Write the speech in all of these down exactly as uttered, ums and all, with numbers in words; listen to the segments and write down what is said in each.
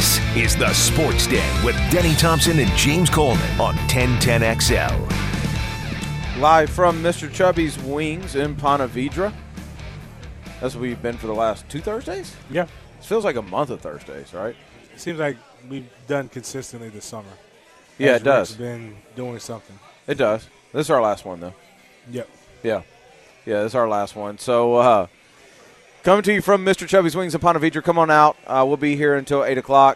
This is the Sports Den with Denny Thompson and James Coleman on ten ten X L. Live from Mister Chubby's Wings in Ponte Vedra. That's what we've been for the last two Thursdays? Yeah. It feels like a month of Thursdays, right? It seems like we've done consistently this summer. Yeah, As it does. Rick's been doing something. It does. This is our last one, though. Yep. Yeah. Yeah, this is our last one. So, uh, coming to you from Mister Chubby's Wings in Ponte Vedra. Come on out. Uh, we'll be here until eight o'clock.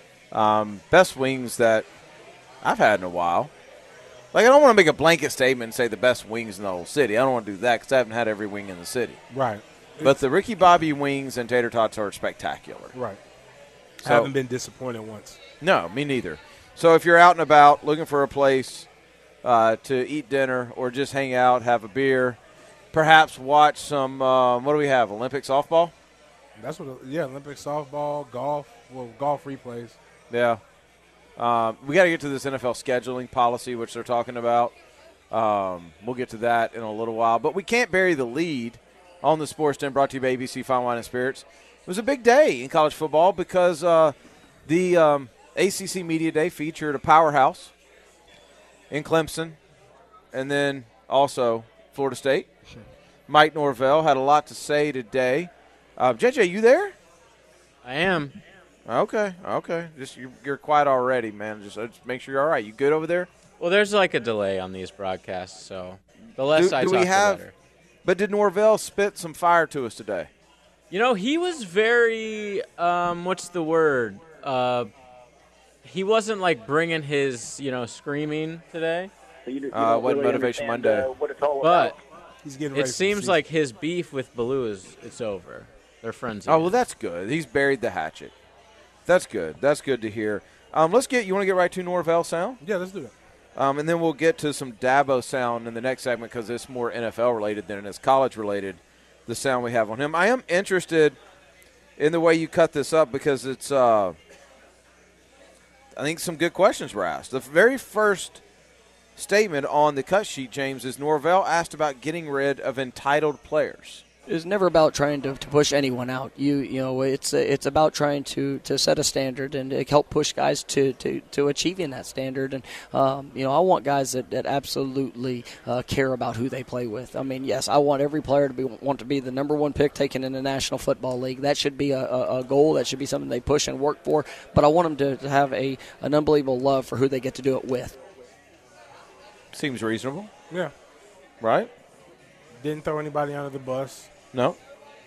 Um, best wings that I've had in a while. Like, I don't want to make a blanket statement and say the best wings in the whole city. I don't want to do that because I haven't had every wing in the city. Right. But It's, the Ricky Bobby wings and tater tots are spectacular. right. So- I haven't been disappointed once. No, me neither. So if you're out and about looking for a place uh, to eat dinner or just hang out, have a beer, perhaps watch some, um, what do we have, Olympic softball? That's what, yeah, Olympic softball, golf, well, golf replays. Yeah. Um, we got to get to this N F L scheduling policy, which they're talking about. Um, we'll get to that in a little while. But we can't bury the lead on the Sports Den, brought to you by A B C Fine Wine and Spirits. It was a big day in college football because uh, the um, A C C Media Day featured a powerhouse in Clemson and then also Florida State. Mike Norvell had a lot to say today. Uh, J J, you there? I am. Okay, okay. Just you're, you're quiet already, man. Just, uh, just make sure you're all right. You good over there? Well, there's like a delay on these broadcasts, so the less Do- I do talk, we the have- better. But did Norvell spit some fire to us today? You know, he was very, um, what's the word? Uh, he wasn't like bringing his, you know, screaming today. So you, you Uh, don't wasn't really Motivation understand, Monday. Uh, what it's all But about. He's getting ready it for the seems season. like his beef with Baloo is it's over. They're friends Oh, again. well, that's good. He's buried the hatchet. That's good. That's good to hear. Um, let's get – you want to get right to Norvell sound? Yeah, let's do that. Um, and then we'll get to some Dabo sound in the next segment because it's more N F L-related than it is college-related, the sound we have on him. I am interested in the way you cut this up because it's uh, – I think some good questions were asked. The very first statement on the cut sheet, James, is Norvell asked about getting rid of entitled players. It's never about trying to, to push anyone out. You you know, it's it's about trying to, to set a standard and to help push guys to, to, to achieving that standard. And um, you know, I want guys that, that absolutely uh, care about who they play with. I mean, yes, I want every player to be want to be the number one pick taken in the National Football League. That should be a, a, a goal. That should be something they push and work for. But I want them to, to have a an unbelievable love for who they get to do it with. Seems reasonable, Yeah. right? Didn't throw anybody under the bus. No.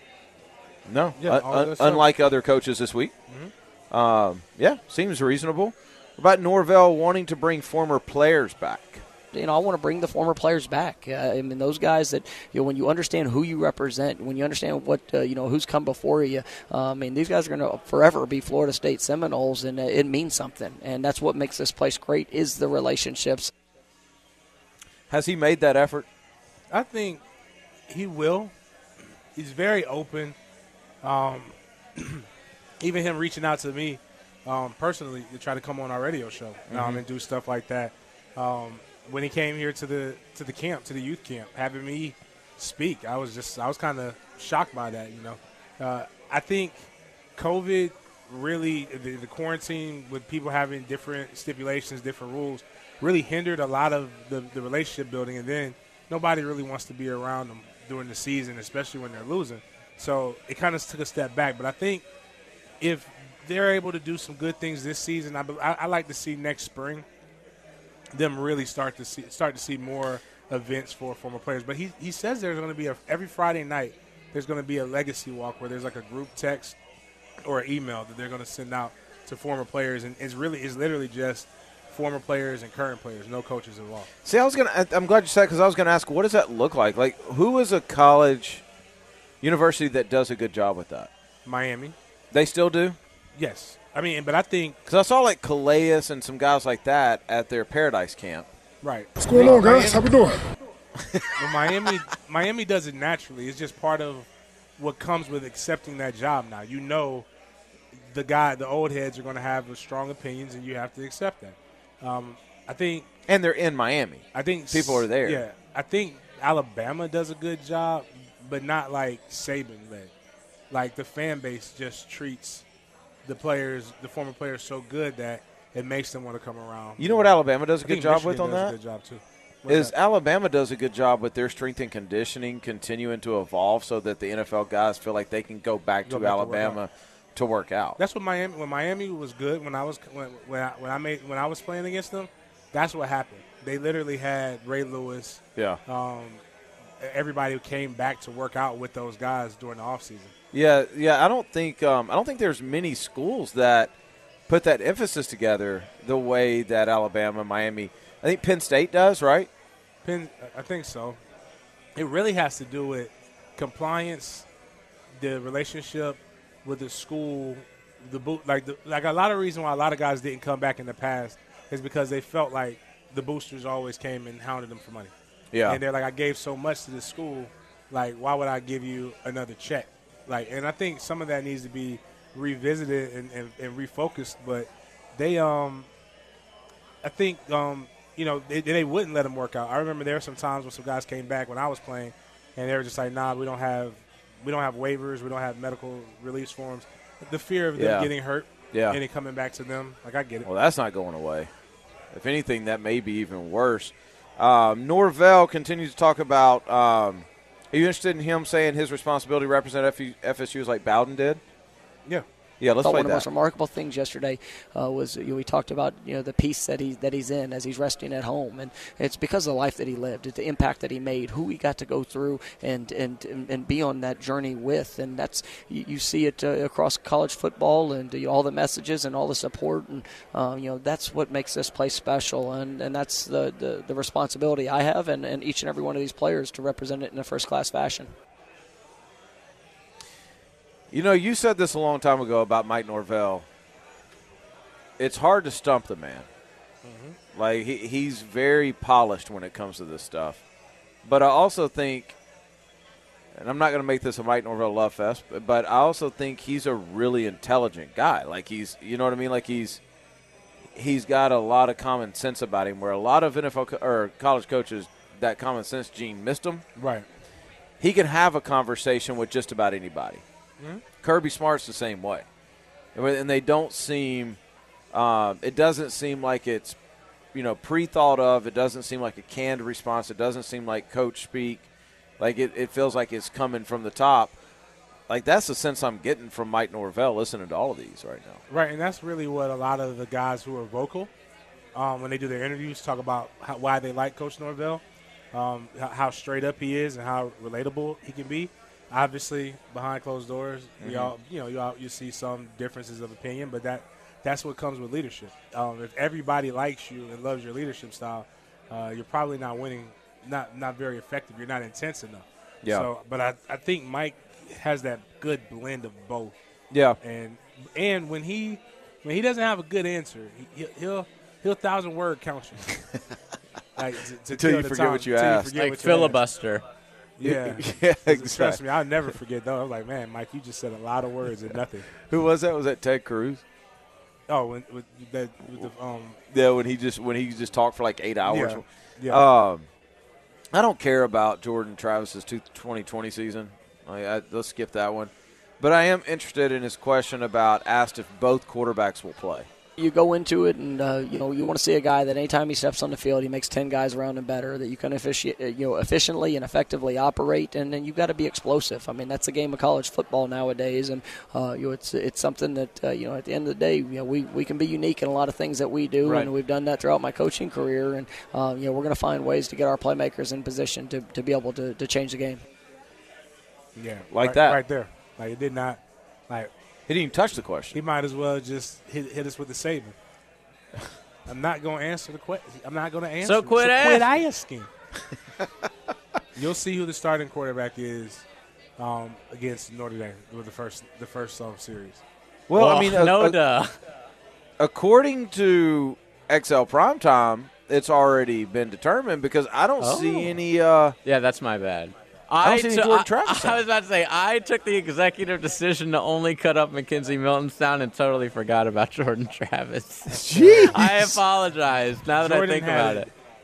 No. Yeah, Un- all un- that stuff. unlike other coaches this week. Um, yeah, seems reasonable. What about Norvell wanting to bring former players back? You know, I want to bring the former players back. Uh, I mean, those guys that, you know, when you understand who you represent, when you understand what, uh, you know, who's come before you, uh, I mean, these guys are going to forever be Florida State Seminoles, and uh, it means something. And that's what makes this place great is the relationships. Has he made that effort? I think he will. He's very open. Um, even him reaching out to me um, personally to try to come on our radio show um, Mm-hmm. and do stuff like that. Um, when he came here to the to the camp, to the youth camp, having me speak, I was just I was kind of shocked by that. You know, uh, I think COVID really the, the quarantine with people having different stipulations, different rules, really hindered a lot of the, the relationship building, and then nobody really wants to be around them during the season, especially when they're losing. So it kind of took a step back. But I think if they're able to do some good things this season, I, I, I like to see next spring them really start to see start to see more events for former players. But he he says there's going to be a every Friday night there's going to be a legacy walk where there's like a group text or an email that they're going to send out to former players, and it's really it's literally just former players and current players, no coaches involved. See, I was gonna. I'm glad you said because I was gonna ask, what does that look like? Like, who is a college, university that does a good job with that? Miami, They still do. yes. I mean, but I think Because I saw like Calais and some guys like that at their Paradise camp. right. What's going on, guys? How we doing? Well, Miami, Miami does it naturally. It's just part of what comes with accepting that job. Now you know the guy, the old heads are going to have strong opinions, and you have to accept that. Um, I think, And they're in Miami. I think People are there. Yeah, I think Alabama does a good job, but not like Saban led. Like the fan base just treats the players, the former players, so good that it makes them want to come around. You know what Alabama does a I good think job Michigan with on does that? A good job too. What's Is that? Alabama does a good job with their strength and conditioning continuing to evolve so that the N F L guys feel like they can go back Go to back to work Alabama out. to work out. That's what Miami. When Miami was good, when I was when when I, when I made when I was playing against them, that's what happened. They literally had Ray Lewis. yeah. Um, everybody came back to work out with those guys during the offseason. Yeah, yeah. I don't think um, I don't think there's many schools that put that emphasis together the way that Alabama, Miami. I think Penn State does, right? Penn, I think so. It really has to do with compliance, the relationship with the school, the boot. Like the, like a lot of reason why a lot of guys didn't come back in the past is because they felt like the boosters always came and hounded them for money. Yeah. And they're like, I gave so much to this school, like why would I give you another check? Like, and I think some of that needs to be revisited and, and, and refocused. But they, um, I think, um, you know, they, they wouldn't let them work out. I remember there were some times when some guys came back when I was playing, and they were just like, nah, we don't have, we don't have waivers, we don't have medical release forms. The fear of them Yeah. getting hurt, Yeah. and it coming back to them, like I get it. Well, that's not going away. If anything, that may be even worse. Um, Norvell continues to talk about. Um, are you interested in him saying his responsibility to represent F S U as like Bowden did? Yeah. Yeah, let's I thought play one of the most that. remarkable things yesterday uh, was you know, we talked about you know the peace that he that he's in as he's resting at home, and it's because of the life that he lived, it's the impact that he made, who he got to go through and and and be on that journey with, and that's you, you see it uh, across college football and uh, all the messages and all the support, and uh, you know that's what makes this place special, and, and that's the, the, the responsibility I have, and, and each and every one of these players to represent it in a first class fashion. You know, you said this a long time ago about Mike Norvell. It's hard to stump the man. Mm-hmm. Like, he, he's very polished when it comes to this stuff. But I also think, and I'm not going to make this a Mike Norvell love fest, but, but I also think he's a really intelligent guy. Like, he's, you know what I mean? Like, he's he's got a lot of common sense about him, where a lot of N F L co- or college coaches, that common sense gene missed them. Right. He can have a conversation with just about anybody. Mm-hmm. Kirby Smart's the same way. And they don't seem um, – it doesn't seem like it's, you know, pre-thought of. It doesn't seem like a canned response. It doesn't seem like coach speak. Like, it, it feels like it's coming from the top. Like, that's the sense I'm getting from Mike Norvell listening to all of these right now. Right, and that's really what a lot of the guys who are vocal, um, when they do their interviews, talk about how, why they like Coach Norvell, um, how, how straight up he is and how relatable he can be. Obviously, behind closed doors, mm-hmm. we all, you know, you all, you see some differences of opinion, but that that's what comes with leadership. Um, if everybody likes you and loves your leadership style, uh, you're probably not winning, not not very effective. You're not intense enough. Yeah. So, but I, I think Mike has that good blend of both. Yeah. And and when he when he doesn't have a good answer, he, he'll he'll thousand word count you. Like, to, to Until you the forget time, what you until asked. forget Like what you filibuster. asked. Yeah. Yeah, Trust exactly. me, I'll never forget, though. I was like, man, Mike, you just said a lot of words and nothing. Who was that? Was that Ted Cruz? Oh, when, with that, with the, um, Yeah, when he just when he just talked for like eight hours. yeah. yeah. Um, I don't care about Jordan Travis's twenty twenty season. I, I, let's skip that one. But I am interested in his question about asked if both quarterbacks will play. You go into it, and uh, you know you want to see a guy that anytime he steps on the field, he makes ten guys around him better. That you can effici- you know efficiently and effectively operate, and then you've got to be explosive. I mean, that's the game of college football nowadays, and uh, you know it's it's something that uh, you know at the end of the day, you know we, we can be unique in a lot of things that we do, Right. and we've done that throughout my coaching career, and uh, you know we're going to find ways to get our playmakers in position to, to be able to, to change the game. Yeah. Like right, that. Right there. Like, it did not, like, He didn't even touch the he question. might as well just hit, hit us with the saber. I'm not going to answer the question. I'm not going to answer. So quit quit asking. You'll see who the starting quarterback is um, against Notre Dame with the first the first um, series. Well, I mean, no a- a- duh. according to X L Primetime, it's already been determined because I don't Oh. see any. Uh, Yeah, that's my bad. I don't see any took- Jordan I- Travis I, was about to say, I took the executive decision to only cut up McKenzie Miltonstown and totally forgot about Jordan Travis. Jeez. I apologize now that Jordan I think had about it. it.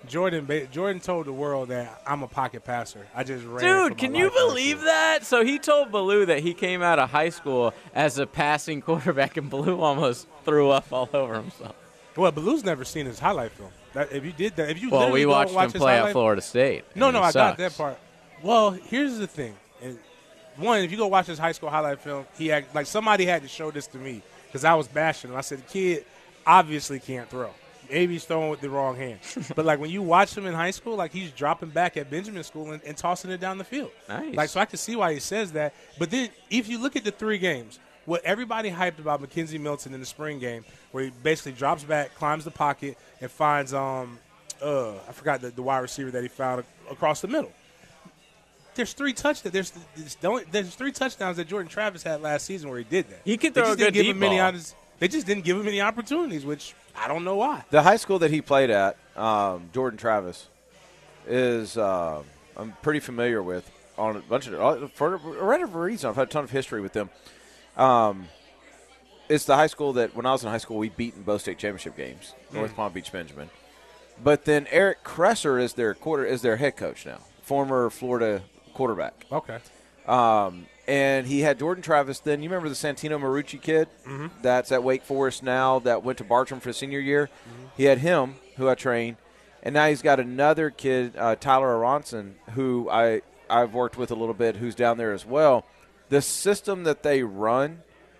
Jordan ba- Jordan told the world that I'm a pocket passer. I just ran. Dude, can you believe that? So he told Baloo that he came out of high school as a passing quarterback, and Baloo almost threw up all over himself. Well, Baloo's never seen his highlight film. That, if you did that, if you well, literally we watched don't watch him his play highlight, at Florida State. No, no, I sucks. got that part. Well, here's the thing. And one, if you go watch his high school highlight film, he act, like somebody had to show this to me because I was bashing him. I said, the kid obviously can't throw. Maybe he's throwing with the wrong hand. But, like, when you watch him in high school, like, he's dropping back at Benjamin School and, and tossing it down the field. Nice. Like, so I can see why he says that. But then if you look at the three games, what everybody hyped about McKenzie Milton in the spring game, where he basically drops back, climbs the pocket, and finds, um, uh, I forgot the, the wide receiver that he found across the middle. There's three touchdowns. There's, there's, there's three touchdowns that Jordan Travis had last season where he did that. He could They throw just a good didn't give deep him any ball. oppos- They just didn't give him any opportunities, which I don't know why. The high school that he played at, um, Jordan Travis, is uh, I'm pretty familiar with on a bunch of for a whatever reason. I've had a ton of history with them. Um, it's the high school that when I was in high school we beat in both state championship games, North Palm Beach Benjamin. But then Eric Kresser is their quarter is their head coach now, former Florida quarterback. Okay. Um, and he had Jordan Travis. Then you remember the Santino Marucci kid Mm-hmm. that's at Wake Forest now that went to Bartram for his senior year. Mm-hmm. He had him, who I trained, and now he's got another kid, uh, Tyler Aronson, who I I've worked with a little bit, who's down there as well. The system that they run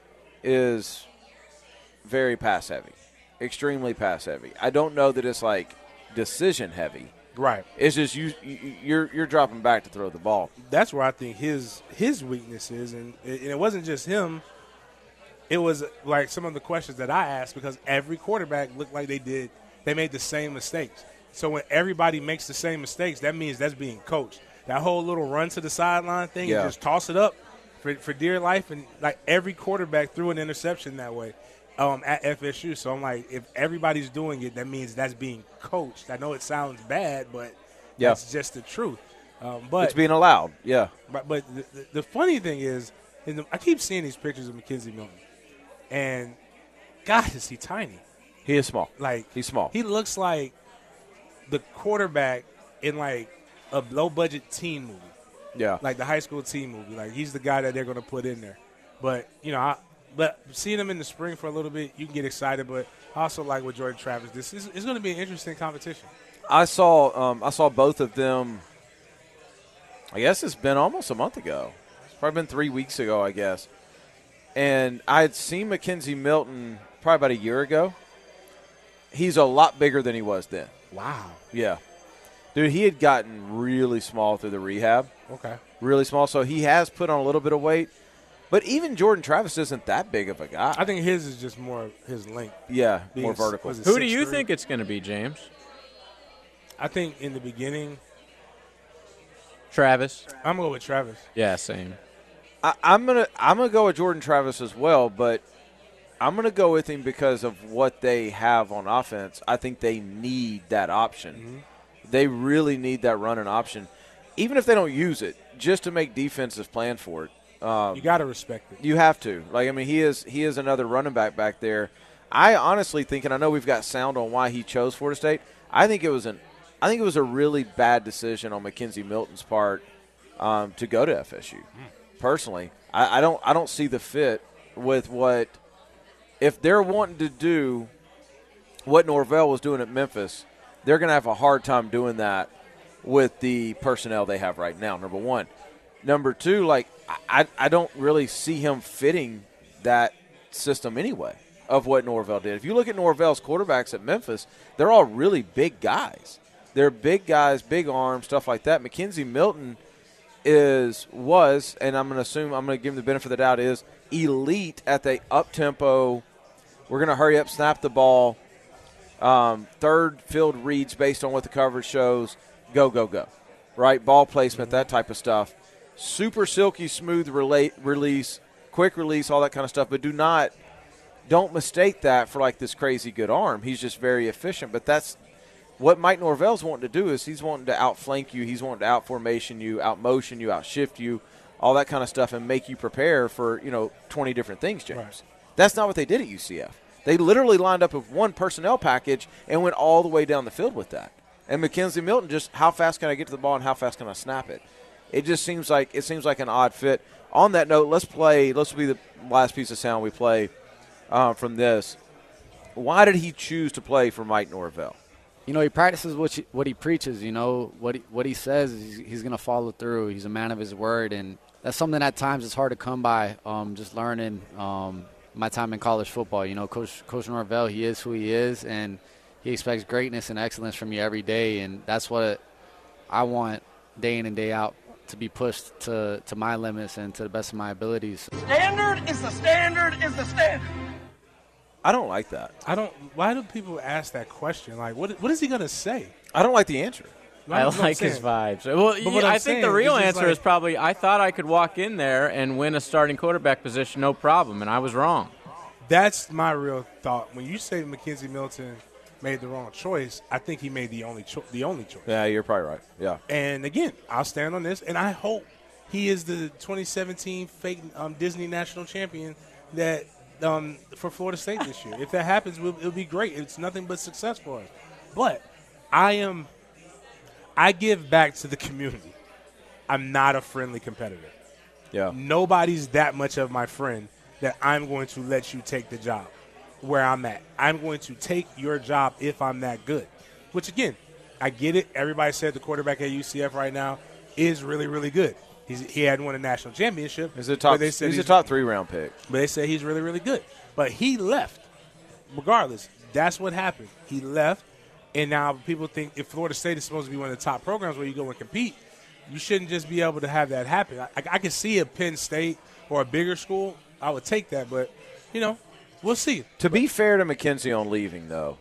is very pass heavy, extremely pass heavy. I don't know that it's like decision heavy. Right. It's just you, you you're you're dropping back to throw the ball. That's where I think his his weakness is, and it, and it wasn't just him. It was like some of the questions that I asked because every quarterback looked like they did they made the same mistakes. So when everybody makes the same mistakes, that means that's being coached. That whole little run to the sideline thing, Yeah. and just toss it up for for dear life, and like every quarterback threw an interception that way. Um, at F S U, so I'm like, if everybody's doing it, that means that's being coached. I know it sounds bad, but Yeah. that's just the truth. Um, but It's being allowed. Yeah. but, but the, the, the funny thing is, in the, I keep seeing these pictures of McKenzie Milton, and God, is he tiny? He is small. Like He's small. He looks like the quarterback in like a low budget teen movie, Yeah. like the high school teen movie. Like he's the guy that they're going to put in there. But you know, I, but seeing him in the spring for a little bit, you can get excited. But I also like with Jordan Travis, this is it's going to be an interesting competition. I saw um, I saw both of them. I guess it's been almost a month ago. It's probably been three weeks ago, I guess. And I had seen McKenzie Milton probably about a year ago. He's a lot bigger than he was then. Wow. Yeah. Dude, he had gotten really small through the rehab. Okay. Really small. So he has put on a little bit of weight. But even Jordan Travis isn't that big of a guy. I think his is just more his length. yeah, being more s- vertical. was it Who do you six three? think it's going to be, James? I think in the beginning, Travis? I'm going to go with Travis. Yeah, same. I, I'm gonna I'm gonna go with Jordan Travis as well, but I'm gonna go with him because of what they have on offense. I think they need that option. Mm-hmm. They really need that running option, even if they don't use it, just to make defenses plan for it. Um, You got to respect it. you have to. Like I mean, he is he is another running back back there. I honestly think, and I know we've got sound on why he chose Florida State. I think it was an I think it was a really bad decision on McKenzie Milton's part um, to go to F S U. Personally, I, I don't I don't see the fit with what if they're wanting to do what Norvell was doing at Memphis. They're going to have a hard time doing that with the personnel they have right now. Number one, number two, like I I don't really see him fitting that system anyway of what Norvell did. If you look at Norvell's quarterbacks at Memphis, they're all really big guys. They're big guys, big arms, stuff like that. McKenzie Milton is was, and I'm going to assume I'm going to give him the benefit of the doubt, is elite at the up tempo. We're going to hurry up, snap the ball, um, third field reads based on what the coverage shows. Go, go, go. Right, ball placement, that type of stuff. Super silky, smooth relate, release, quick release, all that kind of stuff. But do not, don't mistake that for like this crazy good arm. He's just very efficient. But that's what Mike Norvell's wanting to do is he's wanting to outflank you. He's wanting to outformation you, outmotion you, outshift you, all that kind of stuff, and make you prepare for, you know, twenty different things, James. Right. That's not what they did at U C F. They literally lined up with one personnel package and went all the way down the field with that. And Mackenzie Milton, just how fast can I get to the ball and how fast can I snap it? It just seems like it seems like an odd fit. On that note, let's play. Let's be the last piece of sound we play uh, from this. Why did he choose to play for Mike Norvell? You know, he practices what, he, what he preaches, you know. What he, what he says, he's, he's going to follow through. He's a man of his word, and that's something at times it's hard to come by, um, just learning um, my time in college football. You know, Coach, Coach Norvell, he is who he is, and he expects greatness and excellence from you every day, and that's what I want day in and day out, to be pushed to, to my limits and to the best of my abilities. Standard is the standard is the standard. I don't like that. I don't. Why do people ask that question? Like, what? What is he gonna say? I don't like the answer. I like his vibes. Well, But what I I'm think the saying real is just answer like- is probably I thought I could walk in there and win a starting quarterback position, no problem, and I was wrong. That's my real thought. When you say Mackenzie Milton made the wrong choice, I think he made the only cho- the only choice. Yeah, you're probably right. Yeah. And again, I'll stand on this, and I hope he is the twenty seventeen fake um, Disney national champion that um, for Florida State this year. If that happens, we'll, it'll be great. It's nothing but success for us. But I am, I give back to the community. I'm not a friendly competitor. Yeah. Nobody's that much of my friend that I'm going to let you take the job where I'm at. I'm going to take your job if I'm that good. Which, again, I get it. Everybody said the quarterback at U C F right now is really, really good. He's, he hadn't won a national championship. He's a top, but they said he's a top three-round pick. But they say he's really, really good. But he left. Regardless, that's what happened. He left, and now people think if Florida State is supposed to be one of the top programs where you go and compete, you shouldn't just be able to have that happen. I, I can see a Penn State or a bigger school. I would take that, but, you know, we'll see. To be fair to McKenzie on leaving, though,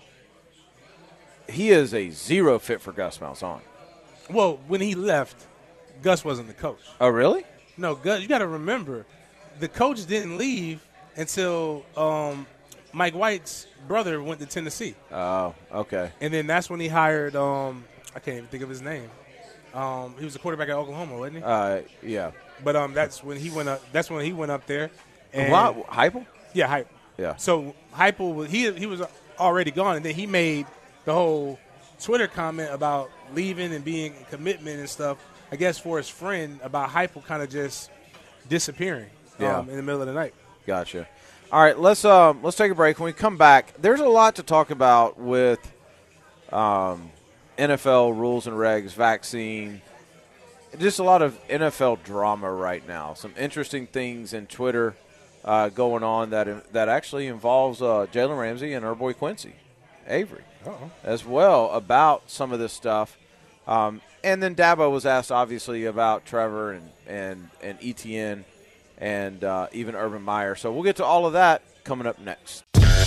he is a zero fit for Gus Malzahn. Well, when he left, Gus wasn't the coach. Oh, really? No, Gus, you got to remember, the coach didn't leave until um, Mike White's brother went to Tennessee. Oh, okay. And then that's when he hired, um, I can't even think of his name. Um, he was a quarterback at Oklahoma, wasn't he? Uh, yeah. But um, that's when he went up. That's when he went up there. And What? Heupel? Yeah, Hype. Yeah. So Heupel was he he was already gone, and then he made the whole Twitter comment about leaving and being in commitment and stuff. I guess for his friend about Heupel kind of just disappearing Yeah. um, in the middle of the night. Gotcha. All right, let's um let's take a break. When we come back, there's a lot to talk about with um, N F L rules and regs, vaccine, just a lot of N F L drama right now. Some interesting things in Twitter uh, going on that that actually involves uh, Jalen Ramsey and our boy Quincy Avery Uh-oh. as well about some of this stuff. Um, and then Dabo was asked, obviously, about Trevor and, and, and Etienne and uh, even Urban Meyer. So we'll get to all of that coming up next.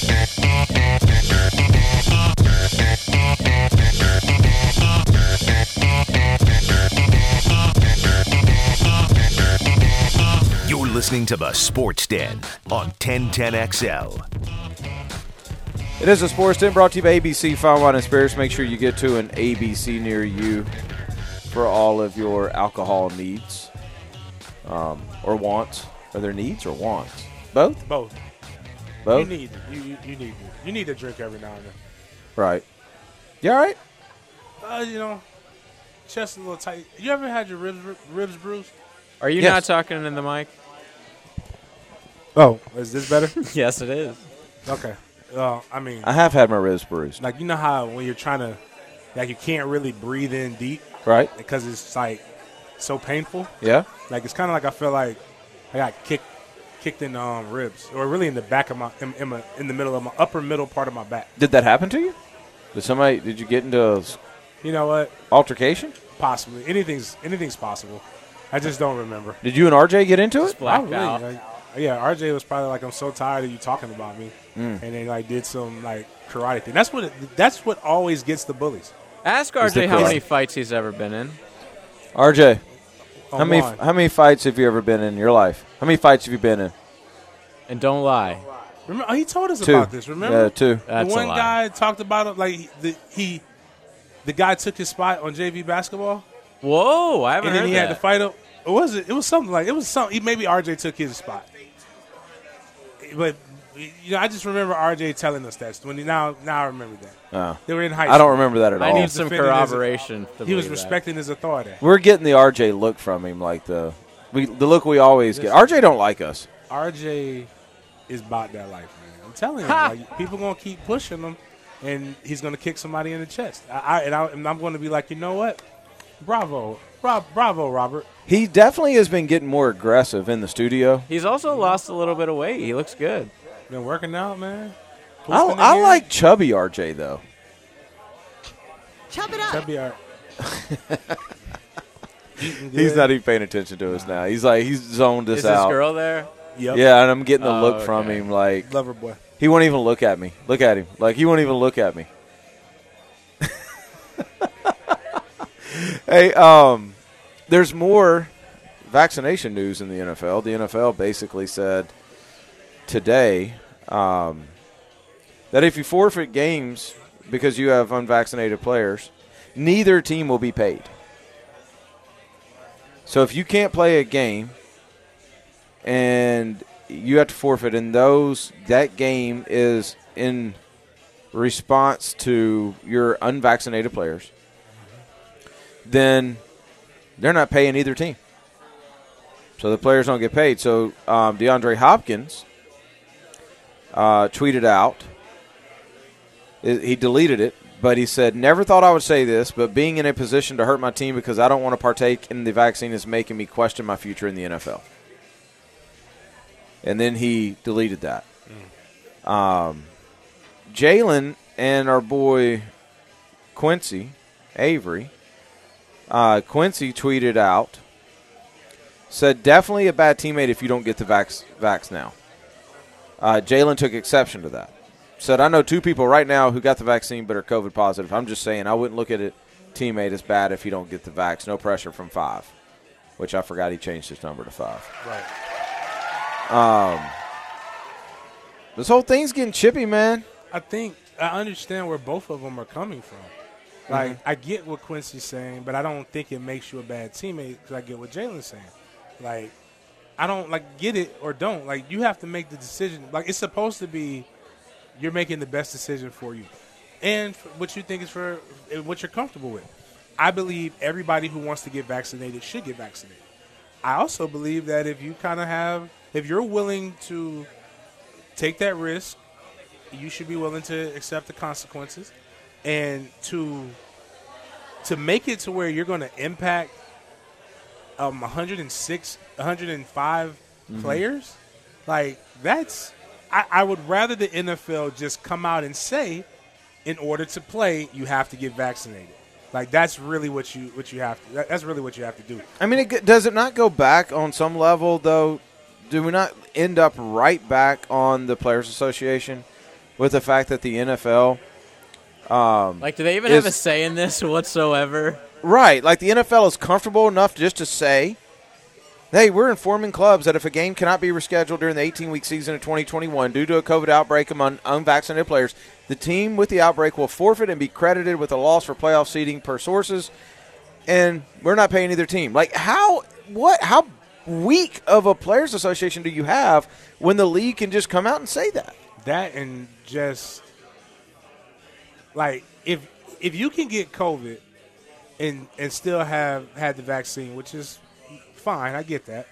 You're listening to the Sports Den on ten ten X L. It is a Sports Den brought to you by A B C Fine Wine and Spirits. Make sure you get to an A B C near you for all of your alcohol needs um, or wants. Are there needs or wants? Both? Both. Both? You need you, you, you need you need to drink every now and then. Right. You all right? Uh, you know, chest a little tight. You ever had your ribs ribs bruised? Are you Yes. not talking in the mic? Oh, is this better? Yes, it is. Okay. Well, I mean, I have had my ribs bruised. like you know how when you're trying to, like you can't really breathe in deep Right? because it's like so painful. Yeah? Like it's kind of like I feel like I got kicked kicked in the um, ribs, or really in the back of my in, in, my, in the middle of my upper middle part of my back. Did that happen to you? Did somebody, did you get into an You know what? altercation? Possibly anything's anything's possible. I just don't remember. Did you and R J get into it? Blacked Probably, out. like, yeah, R J was probably like, I'm so tired of you talking about me, Mm. and they like did some like karate thing. That's what it, that's what always gets the bullies. Ask R J the how case. many fights he's ever been in. R J, On how many one. how many fights have you ever been in your life? How many fights have you been in? And don't lie. Remember, oh, he told us Two. about this. Remember, Yeah, two. That's the one a lie. guy talked about it like the, he, the guy took his spot on J V basketball, Whoa, I haven't and then heard he that. had to fight up. What was it? It was something like it was something. Maybe R J took his spot, but you know, I just remember R J telling us that when he, now now I remember that Uh, they were in high school. I don't remember that at I all. need some defending his- corroboration. to He was believe that. respecting his authority. We're getting the R J look from him, like the we the look we always get. R J don't like us. R J is about that life, man. I'm telling you, like, people gonna keep pushing him, and he's gonna kick somebody in the chest. I, I, and, I, and I'm gonna be like, you know what? Bravo, Bra- bravo, Robert. He definitely has been getting more aggressive in the studio. He's also lost a little bit of weight. He looks good. Been working out, man. I, Hooping I again. like chubby R J though. Chop it up. Chubby art. Eating He's good. not even paying attention to us now. He's like he's zoned us Is out. this girl there? Yep. Yeah, and I'm getting the Oh, look from okay. him. Like Lover boy. he won't even look at me. Look at him. Like he won't even look at me. Hey, um, there's more vaccination news in the N F L. The N F L basically said today um, that if you forfeit games because you have unvaccinated players, neither team will be paid. So if you can't play a game and you have to forfeit, and those that game is in response to your unvaccinated players, then they're not paying either team. So the players don't get paid. So um, DeAndre Hopkins uh, tweeted out, he deleted it, but he said, never thought I would say this, but being in a position to hurt my team because I don't want to partake in the vaccine is making me question my future in the N F L. And then he deleted that. Mm. Um, Jalen and our boy Quincy Avery, uh, Quincy tweeted out, said, definitely a bad teammate if you don't get the vax, vax now. Uh, Jalen took exception to that. Said, I know two people right now who got the vaccine but are COVID positive. I'm just saying I wouldn't look at a teammate as bad if you don't get the vax. No pressure from five, which I forgot he changed his number to five. Right. Um, this whole thing's getting chippy, man. I think I understand where both of them are coming from. Like, mm-hmm. I get what Quincy's saying, but I don't think it makes you a bad teammate because I get what Jalen's saying. Like, I don't, like, get it or don't. Like, you have to make the decision. Like, it's supposed to be you're making the best decision for you and for what you think is for what you're comfortable with. I believe everybody who wants to get vaccinated should get vaccinated. I also believe that if you kind of have, if you're willing to take that risk, you should be willing to accept the consequences and to to make it to where you're going to impact um, one hundred six, one hundred five mm-hmm. players. Like, that's I, I would rather the N F L just come out and say, in order to play, you have to get vaccinated. Like, that's really what you what you have to. That, that's really what you have to do. I mean, it, does it not go back on some level though? Do we not end up right back on the Players Association with the fact that the N F L, um, like, do they even is, have a say in this whatsoever? Right, like the N F L is comfortable enough just to say, hey, we're informing clubs that if a game cannot be rescheduled during the eighteen-week season of twenty twenty-one due to a COVID outbreak among unvaccinated players, the team with the outbreak will forfeit and be credited with a loss for playoff seeding per sources, and we're not paying either team. Like, how what how weak of a players association do you have when the league can just come out and say that? That and just like if if you can get COVID and and still have had the vaccine, which is fine, I get that.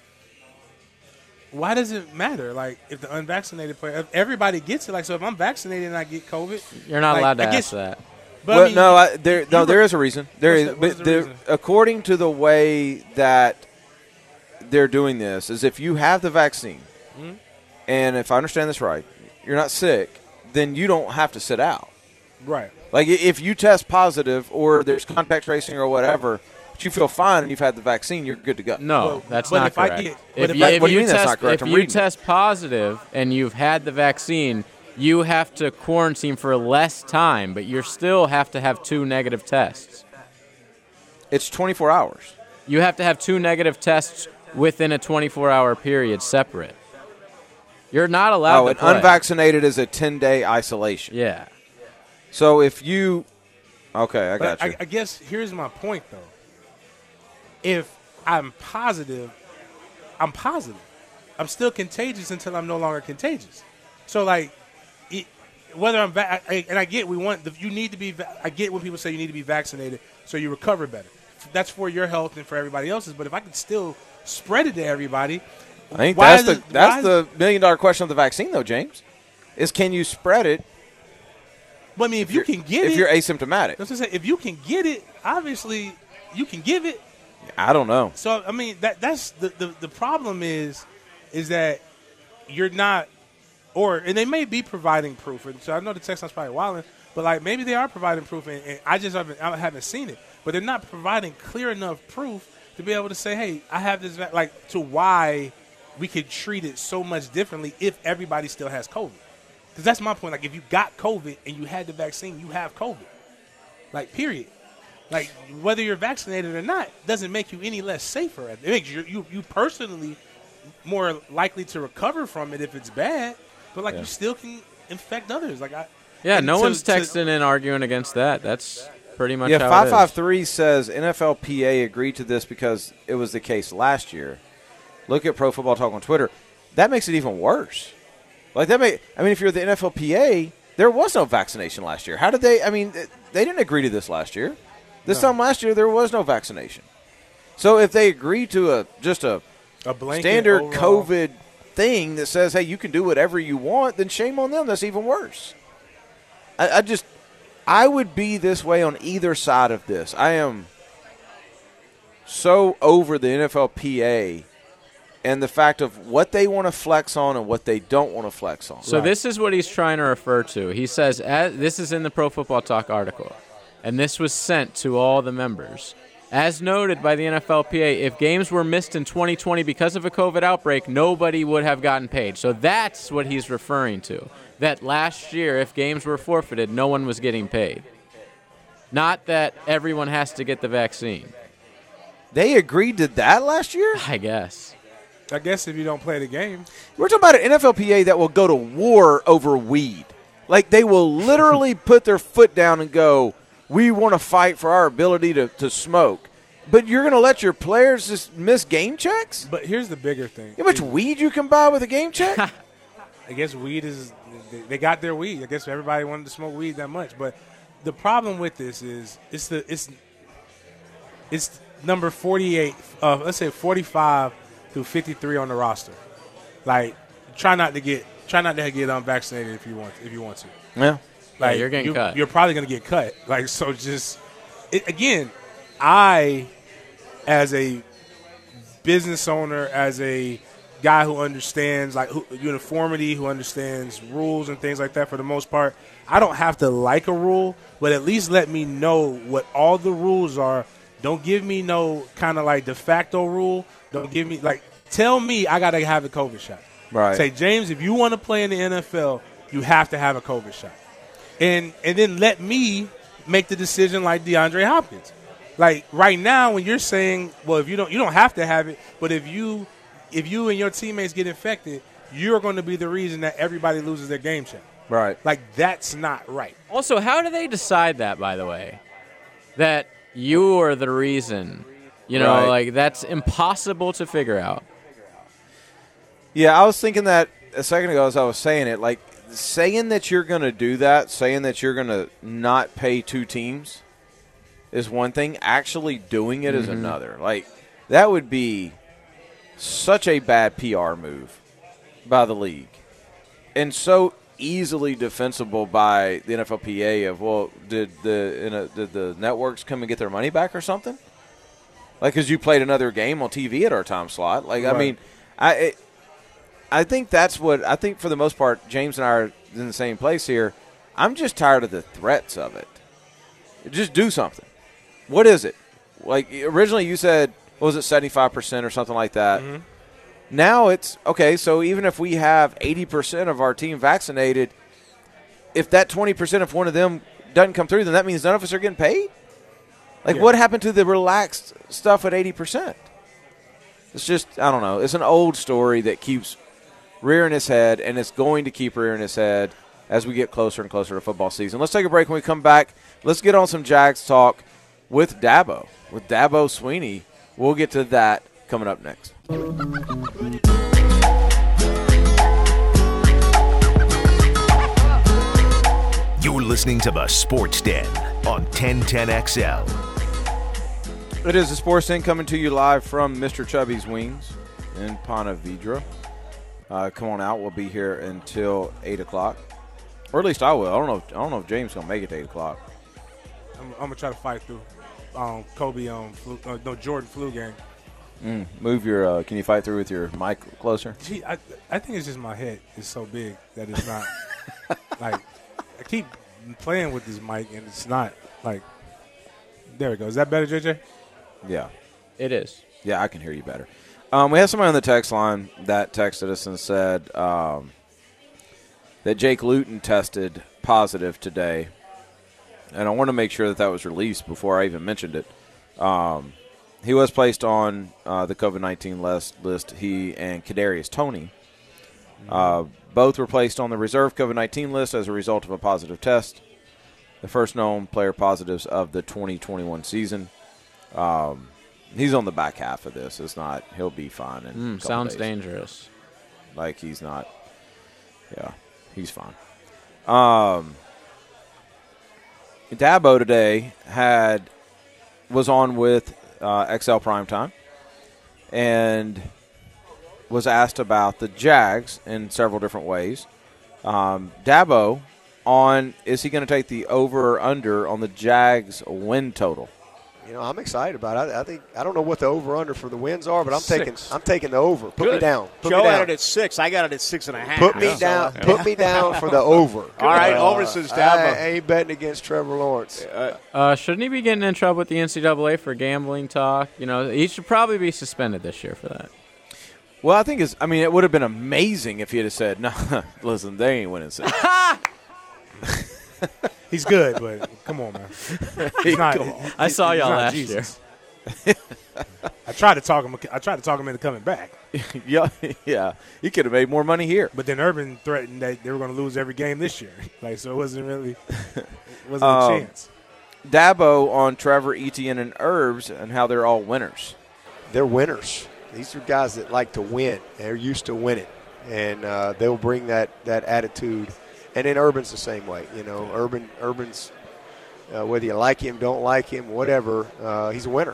Why does it matter? Like, if the unvaccinated player, if everybody gets it, like, so if I'm vaccinated and I get COVID, you're not like, allowed to I guess, ask that. But well, I mean, no, I, there no, there is a reason. There What's is, the- but what's the there- reason? according to the way that they're doing this, is if you have the vaccine, mm-hmm. and if I understand this right, you're not sick, then you don't have to sit out. right. Like, if you test positive or there's contact tracing or whatever, but you feel fine and you've had the vaccine, you're good to go. No, Well, that's but not if I correct. get- if but if you, I- if what do you you mean that's test, not correct? if I'm you reading it. test positive and you've had the vaccine, you have to quarantine for less time, but you still have to have two negative tests. It's twenty-four hours. You have to have two negative tests within a twenty-four hour period separate. You're not allowed Oh, to and play. unvaccinated is a ten-day isolation. Yeah. So if you – okay, I But got you. I, I guess here's my point, though. If I'm positive, I'm positive. I'm still contagious until I'm no longer contagious. So, like, it, whether I'm va- I, and I get we want the, you need to be. Va- I get when people say you need to be vaccinated so you recover better. That's for your health and for everybody else's. But if I could still spread it to everybody, I think why that's is the it, that's why the million dollar question of the vaccine, though, James. Is can you spread it? But I mean, if you can get if it, you're asymptomatic. that's what I'm saying. If you can get it, obviously you can give it. I don't know. So I mean, that that's the, the the problem is, is that you're not, or and they may be providing proof. And so I know the text line's probably wilding, but like maybe they are providing proof, and, and I just haven't I haven't seen it. But they're not providing clear enough proof to be able to say, hey, I have this, va-, like to why we could treat it so much differently if everybody still has COVID. Because that's my point. Like if you got COVID and you had the vaccine, you have COVID. Like period. Like, whether you're vaccinated or not doesn't make you any less safer. It makes you, you, you personally more likely to recover from it if it's bad, but, like, yeah. you still can infect others. Like I, Yeah, no to, one's to, texting in arguing against that. That's pretty much Yeah, how five it five is. three says N F L P A agreed to this because it was the case last year. Look at Pro Football Talk on Twitter. That makes it even worse. Like that may I mean, if you're the N F L P A, there was no vaccination last year. How did they? I mean, they didn't agree to this last year. This No. time last year, there was no vaccination. So if they agree to a just a, a blanket standard overall. COVID thing that says, hey, you can do whatever you want, then shame on them. That's even worse. I, I just, I would be this way on either side of this. I am so over the N F L P A and the fact of what they want to flex on and what they don't want to flex on. So this is what he's trying to refer to. He says, as, this is in the Pro Football Talk article, and this was sent to all the members. As noted by the N F L P A, if games were missed in twenty twenty because of a COVID outbreak, nobody would have gotten paid. So that's what he's referring to, that last year, if games were forfeited, no one was getting paid. Not that everyone has to get the vaccine. They agreed to that last year? I guess. I guess if you don't play the game. We're talking about an N F L P A that will go to war over weed. Like, they will literally put their foot down and go, we want to fight for our ability to, to smoke. But you're going to let your players just miss game checks? But here's the bigger thing. You know how much weed you can buy with a game check? I guess weed is – they got their weed. I guess everybody wanted to smoke weed that much. But the problem with this is it's the it's it's number forty-eight uh, – let's say forty-five through fifty-three on the roster. Like, try not to get try not to get unvaccinated if you want if you want to. Yeah. Like, yeah, you're getting you, cut. You're probably going to get cut. Like, so just it, again, I, as a business owner, as a guy who understands like who, uniformity, who understands rules and things like that, for the most part, I don't have to like a rule, but at least let me know what all the rules are. Don't give me no kind of like de facto rule. Don't give me like tell me I got to have a COVID shot. Right. Say, James, if you want to play in the N F L, you have to have a COVID shot. And and then let me make the decision like DeAndre Hopkins. Like right now, when you're saying, well, if you don't, you don't have to have it, but if you, if you and your teammates get infected, you're going to be the reason that everybody loses their game check. Right. Like that's not right. Also, how do they decide that, by the way? That you are the reason. You know, Right. like that's impossible to figure out. Yeah, I was thinking that a second ago as I was saying it. Like, saying that you're going to do that, saying that you're going to not pay two teams is one thing. Actually doing it is another. Like, that would be such a bad P R move by the league. And so easily defensible by the N F L P A of, well, did the in a, did the networks come and get their money back or something? Like, because you played another game on T V at our time slot. Like, I Right. mean, I it, I think that's what – I think for the most part, James and I are in the same place here. I'm just tired of the threats of it. Just do something. What is it? Like, originally you said, what was it, seventy-five percent or something like that? Mm-hmm. Now it's, okay, so even if we have eighty percent of our team vaccinated, if that twenty percent, if one of them doesn't come through, then that means none of us are getting paid? Like, Yeah. what happened to the relaxed stuff at eighty percent? It's just, I don't know. It's an old story that keeps rearing its head, and it's going to keep rearing its head as we get closer and closer to football season. Let's take a break. When we come back, let's get on some Jags talk with Dabo, with Dabo Swinney. We'll get to that coming up next. You're listening to the Sports Den on ten ten X L. It is the Sports Den coming to you live from Mister Chubby's Wings in Ponte Vedra. Uh, come on out. We'll be here until eight o'clock. Or at least I will. I don't know if, I don't know if James is going to make it to eight o'clock. I'm, I'm going to try to fight through um, Kobe, um, flu, uh, no, Jordan flu game. Mm, move your, uh, can you fight through with your mic closer? Gee, I, I think it's just my head is so big that it's not, like, I keep playing with this mic and it's not, like, there we go. Is that better, J J? Yeah. It is. Yeah, I can hear you better. Um, we have somebody on the text line that texted us and said um, that Jake Luton tested positive today. And I want to make sure that that was released before I even mentioned it. Um, he was placed on uh, the COVID nineteen list, list. He and Kadarius Toney. Uh, both were placed on the reserve COVID nineteen list as a result of a positive test. The first known player positives of the twenty twenty-one season. Um, he's on the back half of this. It's not. He'll be fine. In Mm, a couple sounds days. dangerous. Like he's not. Yeah, he's fine. Um, Dabo today had was on with uh, X L Primetime and was asked about the Jags in several different ways. Um, Dabo on is he going to take the over or under on the Jags win total? You know, I'm excited about it. I, I think I don't know what the over/under for the wins are, but I'm Six. taking I'm taking the over. Put me Good. down. Put Joe me down. had it at six. I got it at six and a half. Put me So, down. uh, Put me down for the over. All right, Uh, over says I, Dabo. I ain't betting against Trevor Lawrence. Uh, shouldn't he be getting in trouble with the N C double A for gambling talk? You know, he should probably be suspended this year for that. Well, I think it's. I mean, it would have been amazing if he had said, "No, listen, they ain't winning six." He's good, but come on, man. He's not, Come on. he- I saw he's y'all not last Jesus. I tried to talk him. I tried to talk him into coming back, yeah, yeah, he could have made more money here. but then Urban threatened that they were going to lose every game this year. Like, so it wasn't really, it wasn't Um, a chance. Dabo on Trevor Etienne and Herbs and how they're all winners. They're winners. These are guys that like to win. They're used to winning, and uh, they'll bring that that attitude. And then Urban's the same way. You know, Urban Urban's uh, whether you like him, don't like him, whatever, uh, he's a winner.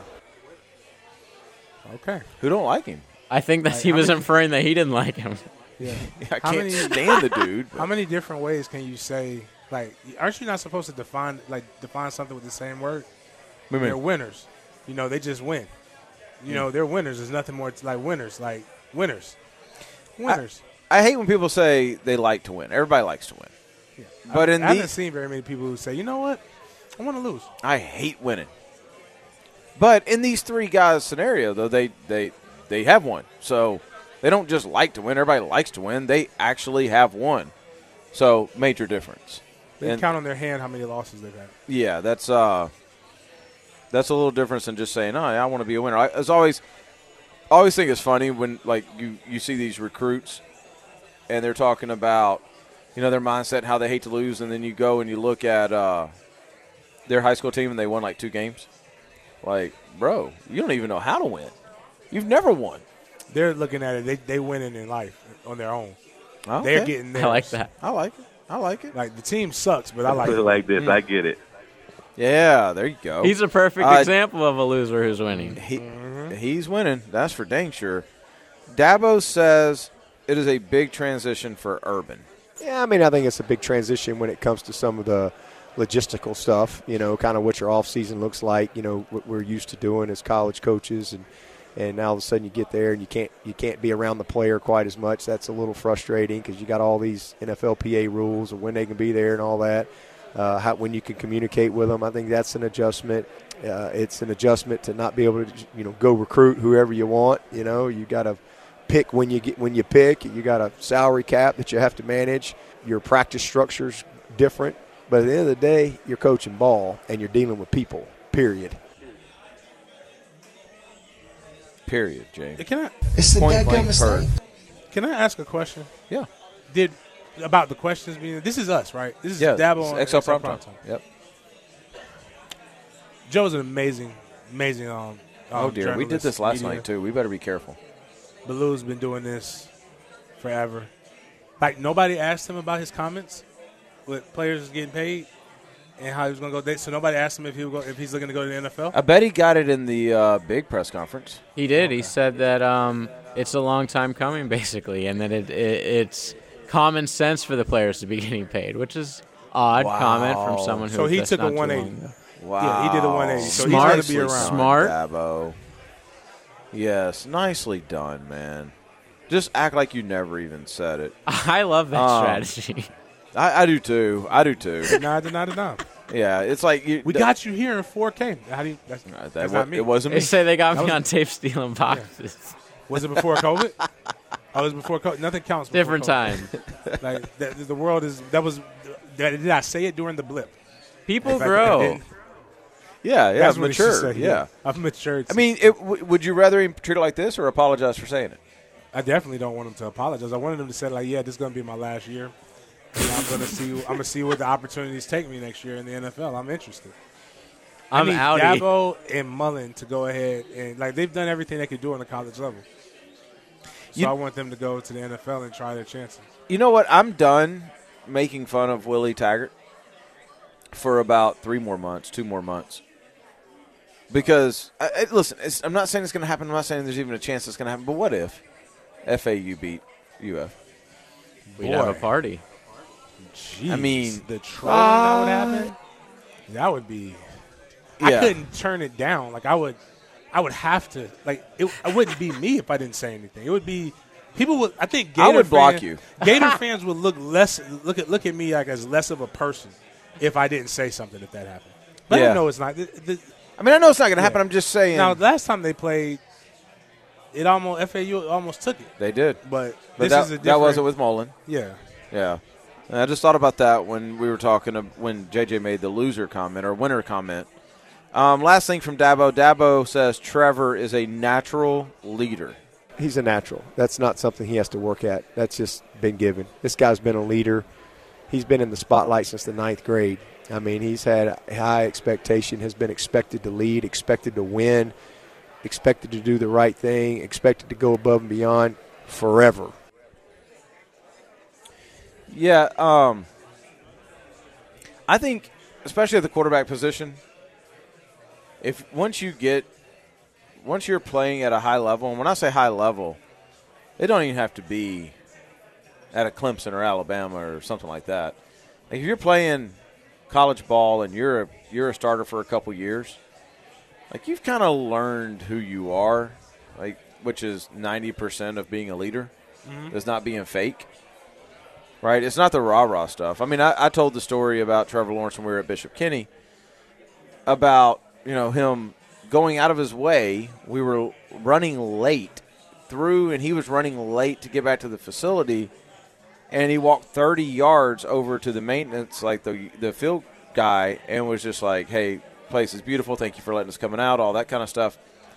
Okay. Who don't like him? I think that Like, he how was many- inferring that he didn't like him. Yeah. I How can't many- stand the dude. but- How many different ways can you say, like, aren't you not supposed to define, like, define something with the same word? What do you They're mean? winners. You know, they just win. You know, they're winners. There's nothing more to, like winners, like winners. Winners. I hate when people say they like to win. Everybody likes to win. Yeah. But I, in I haven't these, seen very many people who say, you know what, I want to lose. I hate winning. But in these three guys' scenario, though, they they they have won. So they don't just like to win. Everybody likes to win. They actually have won. So major difference. They And- count on their hand how many losses they've had. Yeah, that's uh, that's a little different than just saying, "Oh, yeah, I want to be a winner." I as always, I always think it's funny when like you, you see these recruits, and they're talking about, you know, their mindset, how they hate to lose, and then you go and you look at uh, their high school team and they won like two games. Like, bro, you don't even know how to win. You've never won. They're looking at it. They they winning in life on their own. Okay. They're getting theirs. I like that. I like it. I like it. Like the team sucks, but I like Put it it. like this. I get it. Yeah, there you go. He's a perfect Uh, example of a loser who's winning. He, He's winning. That's for dang sure. Dabo says it is a big transition for Urban. Yeah, I mean, I think it's a big transition when it comes to some of the logistical stuff, you know, kind of what your off-season looks like, you know, what we're used to doing as college coaches, and and now all of a sudden you get there and you can't you can't be around the player quite as much. That's a little frustrating because you got all these N F L P A rules of when they can be there and all that, uh, how, when you can communicate with them. I think that's an adjustment. Uh, it's an adjustment to not be able to, you know, go recruit whoever you want. You know, you got to pick when you get when you pick. You got a salary cap that you have to manage. Your practice structure's different. But at the end of the day, you're coaching ball and you're dealing with people, period. Period, James. Can I It's the Point dadgum blank mistake. heard. can I ask a question? Yeah. Did about the questions being this is us, right? This is Yeah. Dabo it's on X L X L Primetime. Primetime. Yep. Joe's an amazing, amazing. Um, Oh, um, dear. We did journalist, this last media. night, too. We better be careful. Baloo's been doing this forever. Like, nobody asked him about his comments? what players is getting paid and how he was going to go. So nobody asked him if he would go, if he's looking to go to the N F L. I bet he got it in the uh, big press conference. He did. He said that um, it's a long time coming, basically, and that it, it it's common sense for the players to be getting paid, which is odd Wow. comment from someone who. So he that's took a not too one eighty. long ago. Wow. Yeah, he did a one eighty. So Smart. he's going to be around. Smart. Dabo. Yes, nicely done, man. Just act like you never even said it. I love that Um, strategy. I, I do too. I do too. Nah, nah, nah, nah. Yeah, it's like you. We that- got you here in four K. How do you? That's, Uh, that that's wa- not me. It wasn't They me. say they got That me was- on tape stealing boxes. Was it before COVID? Oh, it was before COVID. Nothing counts. Before Different COVID. time. Like the, the world is. That was. That, did I say it during the blip? People In fact, I grow. didn't. Yeah, yeah, That's what you should mature. say, Yeah. I've matured. I mean, it, w- would you rather him treat it like this or apologize for saying it? I definitely don't want him to apologize. I wanted him to say like, "Yeah, this is going to be my last year. And I'm going to see. I'm going to see what the opportunities take me next year in the N F L. I'm interested." I'm I need outie. Dabo and Mullen to go ahead and like they've done everything they could do on the college level. So You- I want them to go to the N F L and try their chances. You know what? I'm done making fun of Willie Taggart for about three more months, two more months. Because, I, I, listen, it's, I'm not saying it's going to happen. I'm not saying there's even a chance it's going to happen. But what if F A U beat U F? We'd have a party. Jeez, I mean, the trolling that would happen. That would be. I Yeah. couldn't turn it down. Like I would, I would have to. Like it, it wouldn't be me if I didn't say anything. It would be people would. I think Gator I would block fan- you. Gator fans would look less look at look at me like as less of a person if I didn't say something if that happened. But Yeah. I know it's not. The, the, I mean, I know it's not going to happen. Yeah. I'm just saying. now last time they played, it almost F A U almost took it. They did. But, But this that, is a different. that wasn't with Mullen. Yeah. Yeah. And I just thought about that when we were talking, of, when J J made the loser comment or winner comment. Um, last thing from Dabo. Dabo says Trevor is a natural leader. He's a natural. That's not something he has to work at. That's just been given. This guy's been a leader. He's been in the spotlight since the ninth grade. I mean, he's had a high expectation, has been expected to lead, expected to win, expected to do the right thing, expected to go above and beyond forever. Yeah, um, I think, especially at the quarterback position, if once you get, once you're playing at a high level, and when I say high level, it don't even have to be at a Clemson or Alabama or something like that. Like if you're playing college ball and you're a, you're a starter for a couple years, like you've kind of learned who you are, like which is ninety percent of being a leader, Mm-hmm. is not being fake. Right? It's not the rah-rah stuff. I mean, I, I told the story about Trevor Lawrence when we were at Bishop Kenny about, you know, him going out of his way. We were running late through, and he was running late to get back to the facility, and he walked thirty yards over to the maintenance, like the the field guy, and was just like, hey, place is beautiful. Thank you for letting us come out, all that kind of stuff.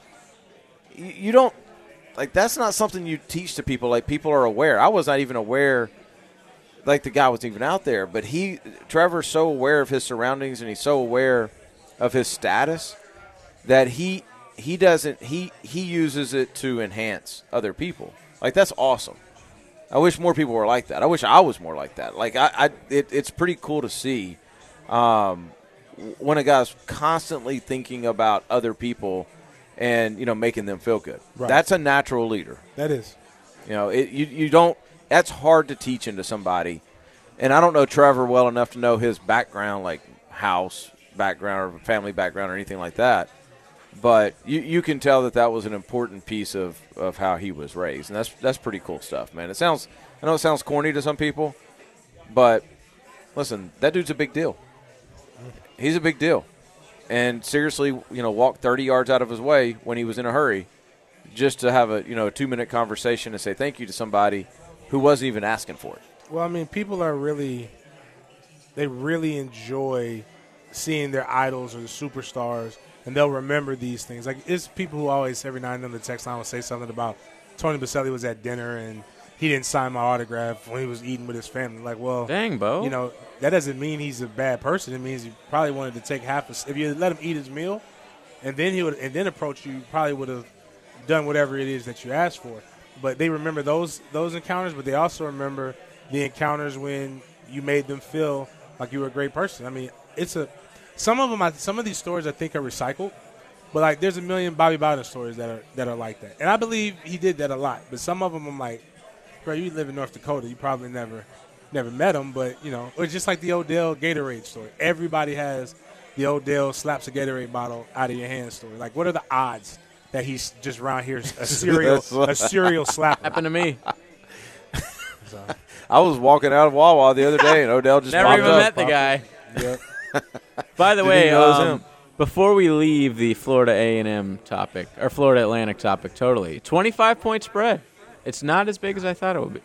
You, you don't – like, that's not something you teach to people. Like, people are aware. I was not even aware – like the guy was even out there, but he, Trevor's so aware of his surroundings and he's so aware of his status that he he doesn't he he uses it to enhance other people. Like that's awesome. I wish more people were like that. I wish I was more like that. Like I, I it, it's pretty cool to see um, when a guy's constantly thinking about other people and you know making them feel good. Right. That's a natural leader. That is. You know, it, you you don't. That's hard to teach into somebody. And I don't know Trevor well enough to know his background, like house background or family background or anything like that. But you, you can tell that that was an important piece of, of how he was raised. And that's that's pretty cool stuff, man. It sounds I know it sounds corny to some people, but listen, that dude's a big deal. He's a big deal. And seriously, you know, walked thirty yards out of his way when he was in a hurry just to have a, you know, a two-minute conversation and say thank you to somebody who wasn't even asking for it. Well, I mean, people are really, they really enjoy seeing their idols or the superstars, and they'll remember these things. Like, it's people who always, every now and then, the text line will say something about Tony Baselli was at dinner and he didn't sign my autograph when he was eating with his family. Like, well, Dang, Bo. you know, that doesn't mean he's a bad person. It means he probably wanted to take half a, if you let him eat his meal, and then he would, and then approach you, you probably would have done whatever it is that you asked for. But they remember those those encounters, but they also remember the encounters when you made them feel like you were a great person. I mean, it's a some of them. I, some of these stories I think are recycled, but like there's a million Bobby Bowden stories that are that are like that, and I believe he did that a lot. But some of them I'm like, bro, you live in North Dakota, you probably never never met him, but you know, it's just like the Odell Gatorade story. Everybody has the Odell slaps a Gatorade bottle out of your hand story. Like, what are the odds that he's just around here a serial a serial slapper? Happened to me. So. I was walking out of Wawa the other day, and Odell just never popped even up. met the guy. Yep. By the Didn't way, even know it was um, him. before we leave the Florida A and M topic or Florida Atlantic topic, totally twenty-five point spread. It's not as big as I thought it would be.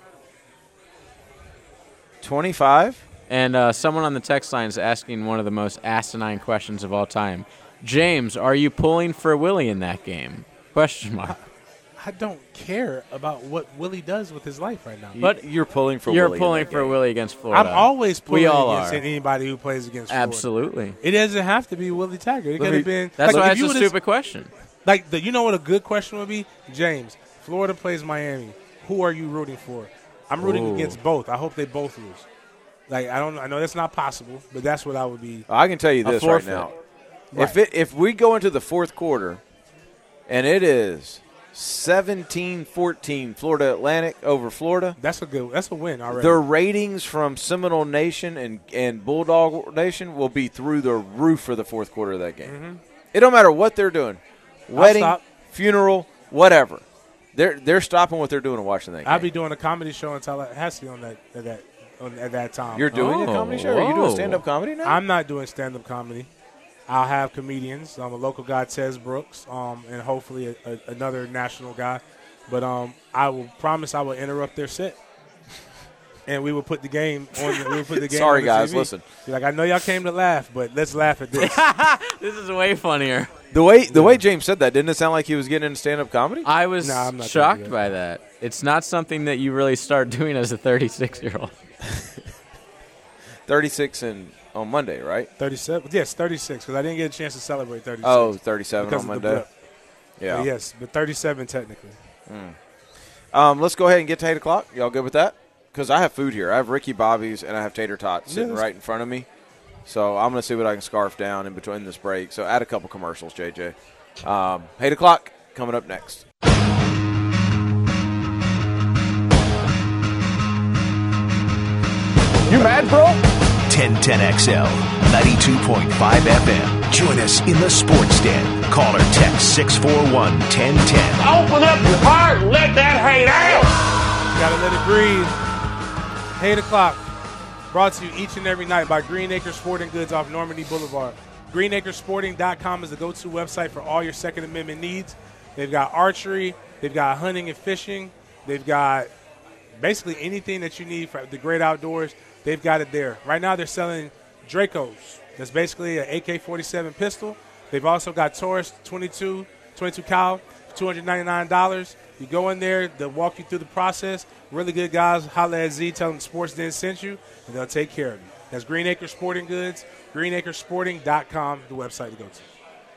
twenty-five? And uh, someone on the text line is asking one of the most asinine questions of all time. James, are you pulling for Willie in that game? Question mark. I don't care about what Willie does with his life right now. But you're pulling for You're Willie in pulling that for game. Willie against Florida. I'm always pulling we all against are. anybody who plays against Florida. Absolutely. It doesn't have to be Willie Taggart. It Let could me- have been. That's like, why if it's you a would've- stupid question. Like, the, you know what a good question would be? James, Florida plays Miami. Who are you rooting for? I'm rooting Ooh. against both. I hope they both lose. Like, I don't. I know that's not possible, but that's what I would be. I can tell you A this right forfeit. now. Right. If it if we go into the fourth quarter and it is seventeen fourteen Florida Atlantic over Florida, That's a good. That's a win already. the ratings from Seminole Nation and, and Bulldog Nation will be through the roof for the fourth quarter of that game. Mm-hmm. It don't matter what they're doing. Wedding, stop. funeral, whatever. They're they're stopping what they're doing and watching that game. I'll be doing a comedy show in Tallahassee on that at that on, at that time. You're doing a Oh, comedy show? Are you doing whoa. stand-up comedy now? I'm not doing stand-up comedy. I'll have comedians. I'm a local guy, Tez Brooks, um, and hopefully a, a, another national guy. But um, I will promise I will interrupt their set, and we will put the game on. The, we will put the game. Sorry, on the guys, T V. listen. Be like, I know y'all came to laugh, but let's laugh at this. This is way funnier. The way the way James said that, didn't it sound like he was getting into stand-up comedy? I was Nah, I'm not shocked gonna do by that. It's not something that you really start doing as a thirty-six-year-old. thirty-six and on Monday, right? thirty-seven. Yes, thirty-six. Because I didn't get a chance to celebrate thirty-six. Oh, thirty-seven because on of the Monday. blip. Yeah. But yes, but thirty-seven technically. Um, let's go ahead and get to eight o'clock. Y'all good with that? Because I have food here. I have Ricky Bobby's and I have tater tots sitting Yes. right in front of me. So I'm going to see what I can scarf down in between this break. So add a couple commercials, J J. Um, eight o'clock coming up next. You mad, bro? ten ten X L, ninety-two point five F M. Join us in the Sports Den. Call or text six four one, one zero one zero. Open up your heart and let that hate out. Gotta let it breathe. eight o'clock. Brought to you each and every night by Green Acre Sporting Goods off Normandy Boulevard. green acre sporting dot com is the go-to website for all your Second Amendment needs. They've got archery. They've got hunting and fishing. They've got basically anything that you need for the great outdoors. They've got it there. Right now they're selling Dracos. That's basically an A K forty-seven pistol. They've also got Taurus twenty-two, twenty-two cal for two hundred ninety-nine dollars. You go in there, they'll walk you through the process. Really good guys. Holla at Z, tell them Sports Den sent you, and they'll take care of you. That's Green Acre Sporting Goods, green acre sporting dot com, the website to go to.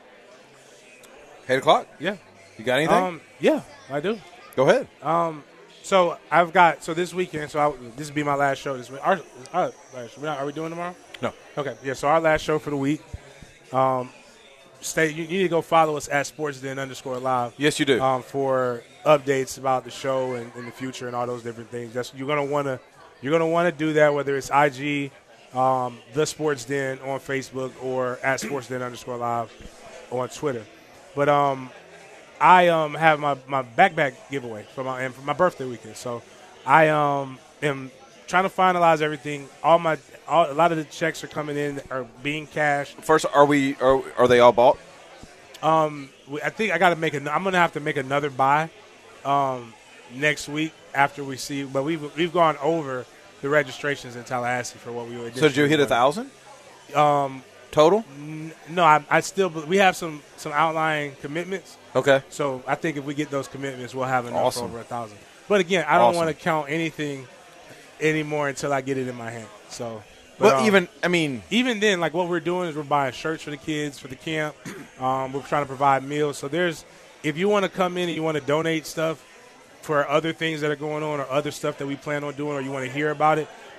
eight o'clock? Yeah. You got anything? Um, yeah, I do. go ahead. Um, so I've got so this weekend. So I, this will be my last show this week. Our, our last show. We're not- Are we doing tomorrow? No. Okay. Yeah. So our last show for the week. Um, stay. You, you need to go follow us at SportsDen underscore live. Yes, you do. Um, for updates about the show and in the future and all those different things. That's you're gonna wanna you're gonna wanna do that whether it's I G, um, the Sports Den on Facebook or at SportsDen underscore live on Twitter. But um. I um have my, my backpack giveaway for my and for my birthday weekend. So I um am trying to finalize everything. All my all, a lot of the checks are coming in are being cashed. First, are we? Are, are they all bought? Um, we- I think I got to make an. I'm gonna have to make another buy, um, next week after we see. But we've we've gone over the registrations in Tallahassee for what we were. So did you hit a thousand Um, total? n- no, I, I still we have some some outlying commitments. Okay. So I think if we get those commitments, we'll have enough Awesome. for over a thousand. But again, I don't Awesome. want to count anything anymore until I get it in my hand. So, But um, even, I mean, even then, like what we're doing is we're buying shirts for the kids for the camp. Um, we're trying to provide meals. So there's, if you want to come in and you want to donate stuff for other things that are going on or other stuff that we plan on doing, or you want to hear about it,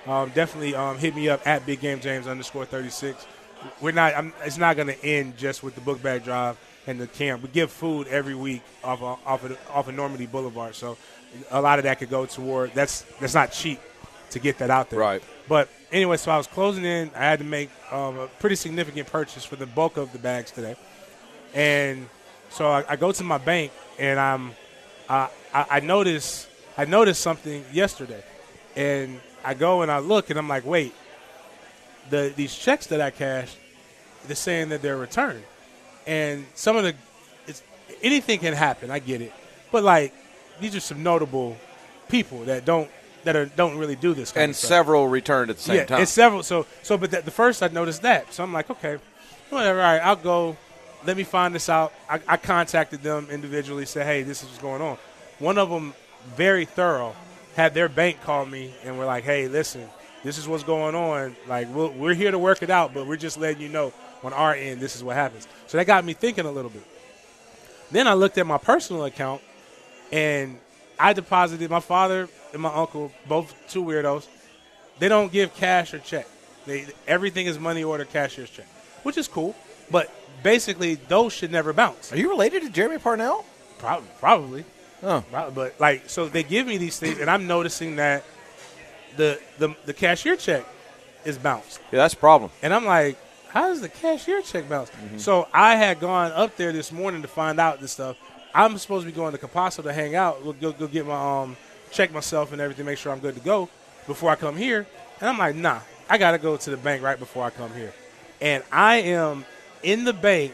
um, definitely um, hit me up at Big Game James underscore thirty-six. We're not. I'm, it's not going to end just with the book bag drive and the camp. We give food every week off of, off of, off of Normandy Boulevard, so a lot of that could go toward. That's that's not cheap to get that out there. Right. But anyway, so I was closing in. I had to make um, a pretty significant purchase for the bulk of the bags today, and so I, I go to my bank and I'm. Uh, I, I noticed I noticed something yesterday, and I go and I look and I'm like, wait, the these checks that I cashed, they're saying that they're returned, and some of the it's, anything can happen. I get it, but like these are some notable people that don't that are don't really do this kind and of stuff. several returned at the same yeah, time. It's several. So so, but the, the first I noticed that, so I'm like, okay, whatever. All right, I'll go. Let me find this out. I, I contacted them individually, said, hey, this is what's going on. One of them, very thorough, had their bank call me and were like, hey, listen, this is what's going on. Like, we'll, we're here to work it out, but we're just letting you know on our end this is what happens. So that got me thinking a little bit. Then I looked at my personal account, and I deposited my father and my uncle, both two weirdos. They don't give cash or check. They, everything is money order, cashier's check, which is cool. But basically, those should never bounce. Are you related to Jeremy Parnell? Probably. Probably. Oh. Probably. But, like, so they give me these things, and I'm noticing that the the, the cashier check is bounced. Yeah, that's a problem. And I'm like, how does the cashier check bounce? Mm-hmm. So I had gone up there this morning to find out this stuff. I'm supposed to be going to Capasso to hang out, go, go, go get my um, check myself and everything, make sure I'm good to go before I come here. And I'm like, nah, I got to go to the bank right before I come here. And I am in the bank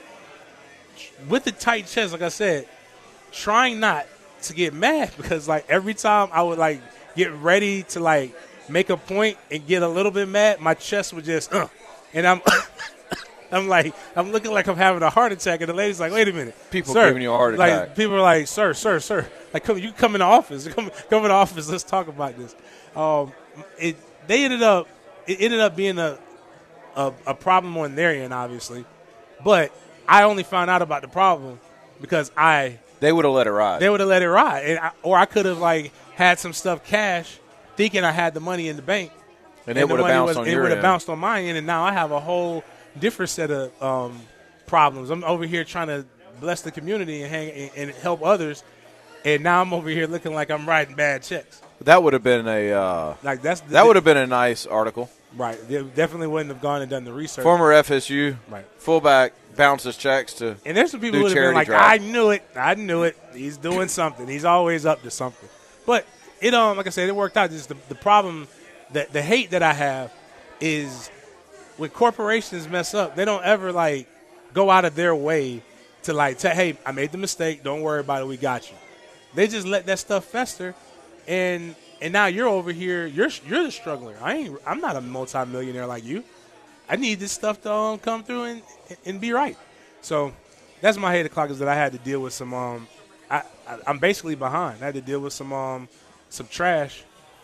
with the tight chest, like I said, trying not to get mad because, like, every time I would, like, get ready to, like, make a point and get a little bit mad, my chest would just, uh, and I'm I'm like, I'm looking like I'm having a heart attack, and the lady's like, wait a minute. People sir, giving you a heart like, attack. People are like, sir, sir, sir. Like, come, you come in the office. Come, come in the office. Let's talk about this. Um, it, they ended up, it ended up being a, a, a problem on their end, obviously. But I only found out about the problem because I. They would have let it ride. They would have let it ride. And I, or I could have, like, had some stuff cash thinking I had the money in the bank. And, and it would have bounced was, on it your would have end. bounced on my end, and now I have a whole different set of um, problems. I'm over here trying to bless the community and hang and, and help others, and now I'm over here looking like I'm writing bad checks. That would have been a uh, like that's that would have been a nice article. Right. They definitely wouldn't have gone and done the research. Former F S U right. fullback bounces checks to and there's some people who who would have been like, drive. I knew it, I knew it. He's doing something. He's always up to something. But it um like I said, it worked out. Just the, the problem, that the hate that I have is when corporations mess up, they don't ever like go out of their way to like tell, hey, I made the mistake. Don't worry about it. We got you. They just let that stuff fester, and and now you're over here. You're you're the struggler. I ain't. I'm not a multimillionaire like you. I need this stuff to um, come through and and be right. So that's my hate o'clock is that I had to deal with some. Um, I, I I'm basically behind. I had to deal with some um some trash.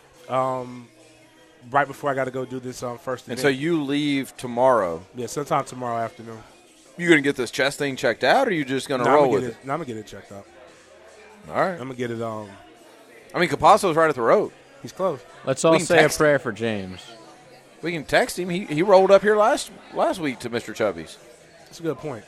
Um. Right before I got to go do this um, first event. And so you leave tomorrow. Yeah, sometime tomorrow afternoon. You going to get this chest thing checked out, or are you just going to no, roll I'm gonna with it? it? No, I'm going to get it checked out. All right. I'm going to get it. Um, I mean, Capasso's right at the road. He's close. Let's all We can say a text prayer for James. We can text him. He he rolled up here last last week to Mister Chubby's. That's a good point.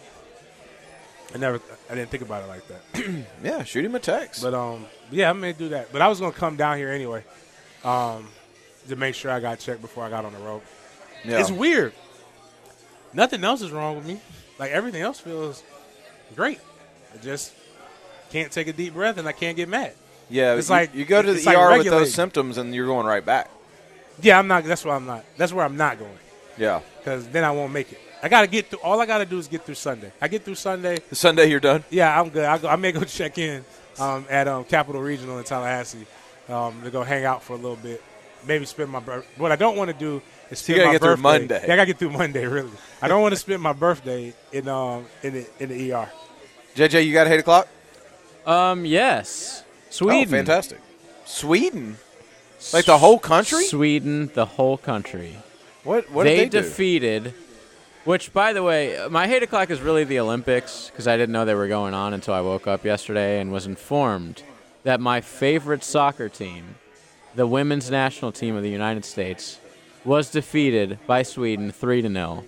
I never, I didn't think about it like that. Yeah, shoot him a text. But um, yeah, I may do that. But I was going to come down here anyway. Um. To make sure I got checked before I got on the road. Yeah. It's weird. Nothing else is wrong with me. Like, everything else feels great. I just can't take a deep breath, and I can't get mad. Yeah, it's you, like you go to it's the E like R with regulating. those symptoms, and you're going right back. Yeah, I'm not. That's where I'm not. That's where I'm not going. Yeah. Because then I won't make it. I got to get through. All I got to do is get through Sunday. I get through Sunday. The Sunday you're done? Yeah, I'm good. I, go, I may go check in um, at um, Capital Regional in Tallahassee um, to go hang out for a little bit. Maybe spend my birthday. What I don't want to do is spend you gotta my get birthday. through Monday. Yeah, I got to get through Monday, really. I don't want to spend my birthday in um in the in the E R. J J, you got a hate o'clock? Um, yes. Sweden. Oh, fantastic. Sweden? Like the whole country? Sweden, the whole country. What What they did they do? defeated, which, by the way, my hate o'clock is really the Olympics because I didn't know they were going on until I woke up yesterday and was informed that my favorite soccer team the women's national team of the United States was defeated by Sweden three to nil.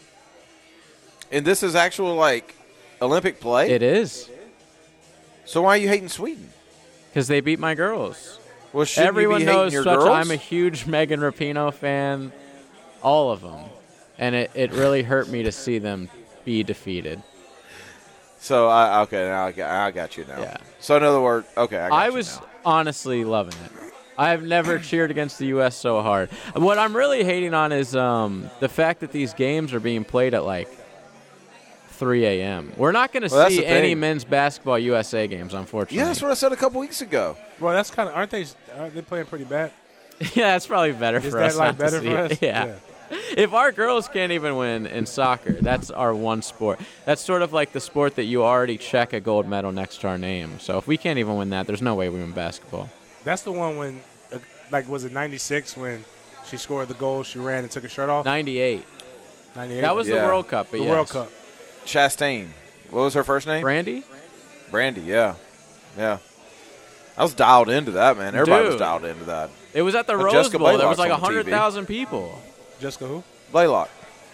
And this is actual, like, Olympic play? It is. So why are you hating Sweden? Because they beat my girls. Well, shouldn't Everyone you be hating knows your such girls? I'm a huge Megan Rapinoe fan. All of them. And it, it really hurt me to see them be defeated. So, I, okay, now I got, I got you now. Yeah. So, in other words, okay, I got I you was now. honestly loving it. I have never cheered against the U S so hard. What I'm really hating on is um, the fact that these games are being played at like three a.m. We're not going to Well, that's see the any thing. men's basketball U S A games, unfortunately. Yeah, that's what I said a couple weeks ago. Well, that's kind of aren't they? Aren't they playing pretty bad? Yeah, that's probably better Is for that us. like not to better see for it. us? Yeah. If our girls can't even win in soccer, that's our one sport. That's sort of like the sport that you already check a gold medal next to our name. So if we can't even win that, there's no way we win basketball. That's the one when, uh, like, was it ninety-six when she scored the goal? She ran and took her shirt off. ninety-eight. ninety-eight. That was Yeah. the World Cup. But the yes. World Cup. Chastain. What was her first name? Brandy? Brandy, yeah. Yeah. I was dialed into that, man. Everybody was Dude. dialed into that. It was at the Uh, Rose Jessica Bowl. There Blaylock's was like on the T V. one hundred thousand people. Jessica who? Blaylock.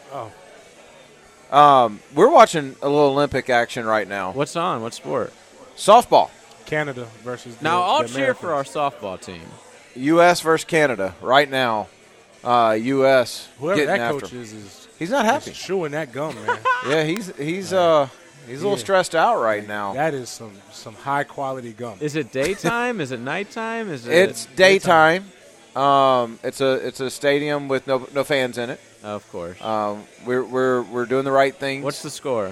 Oh. Um, we're watching a little Olympic action right now. What's on? What sport? Softball. Canada versus. The, Now, I'll the cheer for our Americans. softball team. U S versus Canada right now. Uh, U S Whoever getting that after coach him. is is He's not happy. is chewing that gum, man. Yeah, he's he's uh he's a little Yeah. stressed out right now. That is some some high quality gum. Is it daytime? Is it nighttime? Is it? It's daytime. Um, it's a it's a stadium with no no fans in it. Of course. Um, we're we're we're doing the right things. What's the score?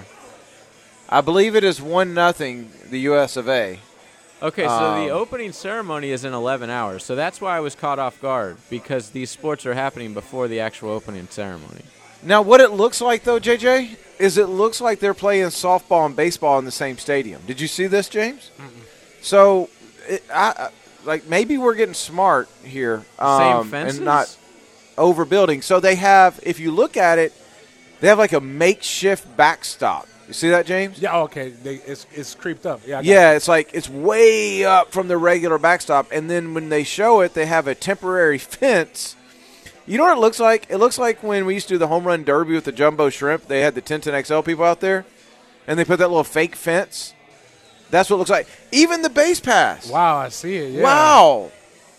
I believe it is one nothing the U S of A. Okay, so the Um, opening ceremony is in eleven hours. So that's why I was caught off guard, because these sports are happening before the actual opening ceremony. Now, what it looks like though, J J, is it looks like they're playing softball and baseball in the same stadium. Did you see this, James? Mm-mm. So, it, I, I like maybe we're getting smart here, um, Same fences? and not overbuilding. So they have, if you look at it, they have like a makeshift backstop. You see that, James? Yeah. Okay. They, it's it's creeped up. Yeah. I got Yeah, it's like it's way up from the regular backstop, and then when they show it, they have a temporary fence. You know what it looks like? It looks like when we used to do the home run derby with the jumbo shrimp. They had the ten ten X L people out there, and they put that little fake fence. That's what it looks like. Even the base pass. Wow, I see it. Yeah. Wow.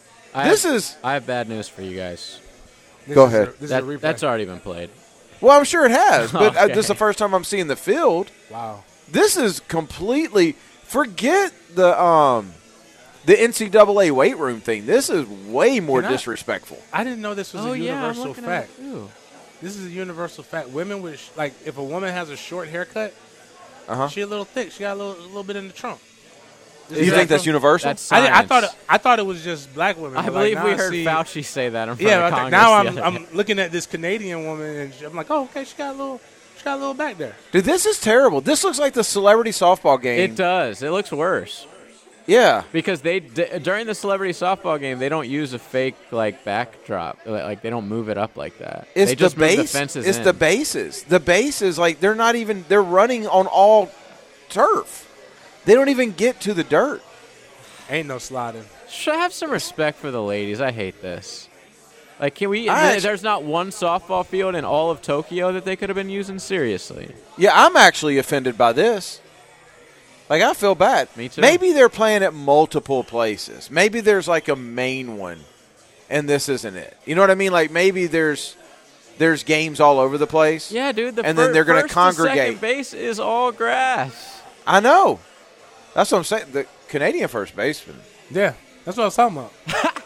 I This have, is I have bad news for you guys. This Go is ahead. A, this That, is a replay. that's already been played. well, I'm sure it has, but uh, Okay. this is the first time I'm seeing the field. Wow. This is completely forget the um the N C double A weight room thing. This is way more Can I- disrespectful. I didn't know this was oh a yeah, I'm universal looking fact. at it too. This is a universal fact. Women with sh- like, if a woman has a short haircut, Uh-huh. she a little thick. She got a little, a little bit in the trunk. This You is think like that's some- universal? That's I, did- I science. thought it, I thought it was just black women. I but, like, believe now we I heard see- Fauci say that in front Yeah, of I think- Congress now the I'm other day. I'm looking at this Canadian woman and she- I'm like, oh, okay, she got a little, she got a little back there. Dude, this is terrible. This looks like the celebrity softball game. It does. It looks worse. Yeah. Because they d- during the celebrity softball game, they don't use a fake like backdrop. Like like, they don't move it up like that. It's they just the move base. the fences it's in. the bases. The bases, like they're not even. They're running on all turf. They don't even get to the dirt. Ain't no sliding. Should have some respect for the ladies. I hate this. Like, can we? I th- actu- there's not one softball field in all of Tokyo that they could have been using seriously. Yeah, I'm actually offended by this. Like, I feel bad. Me too. Maybe they're playing at multiple places. Maybe there's like a main one, and this isn't it. You know what I mean? Like maybe there's there's games all over the place. Yeah, dude. The And fir- then they're gonna first to congregate. second base is all grass. I know. That's what I'm saying. The Canadian first baseman. Yeah, that's what I was talking about.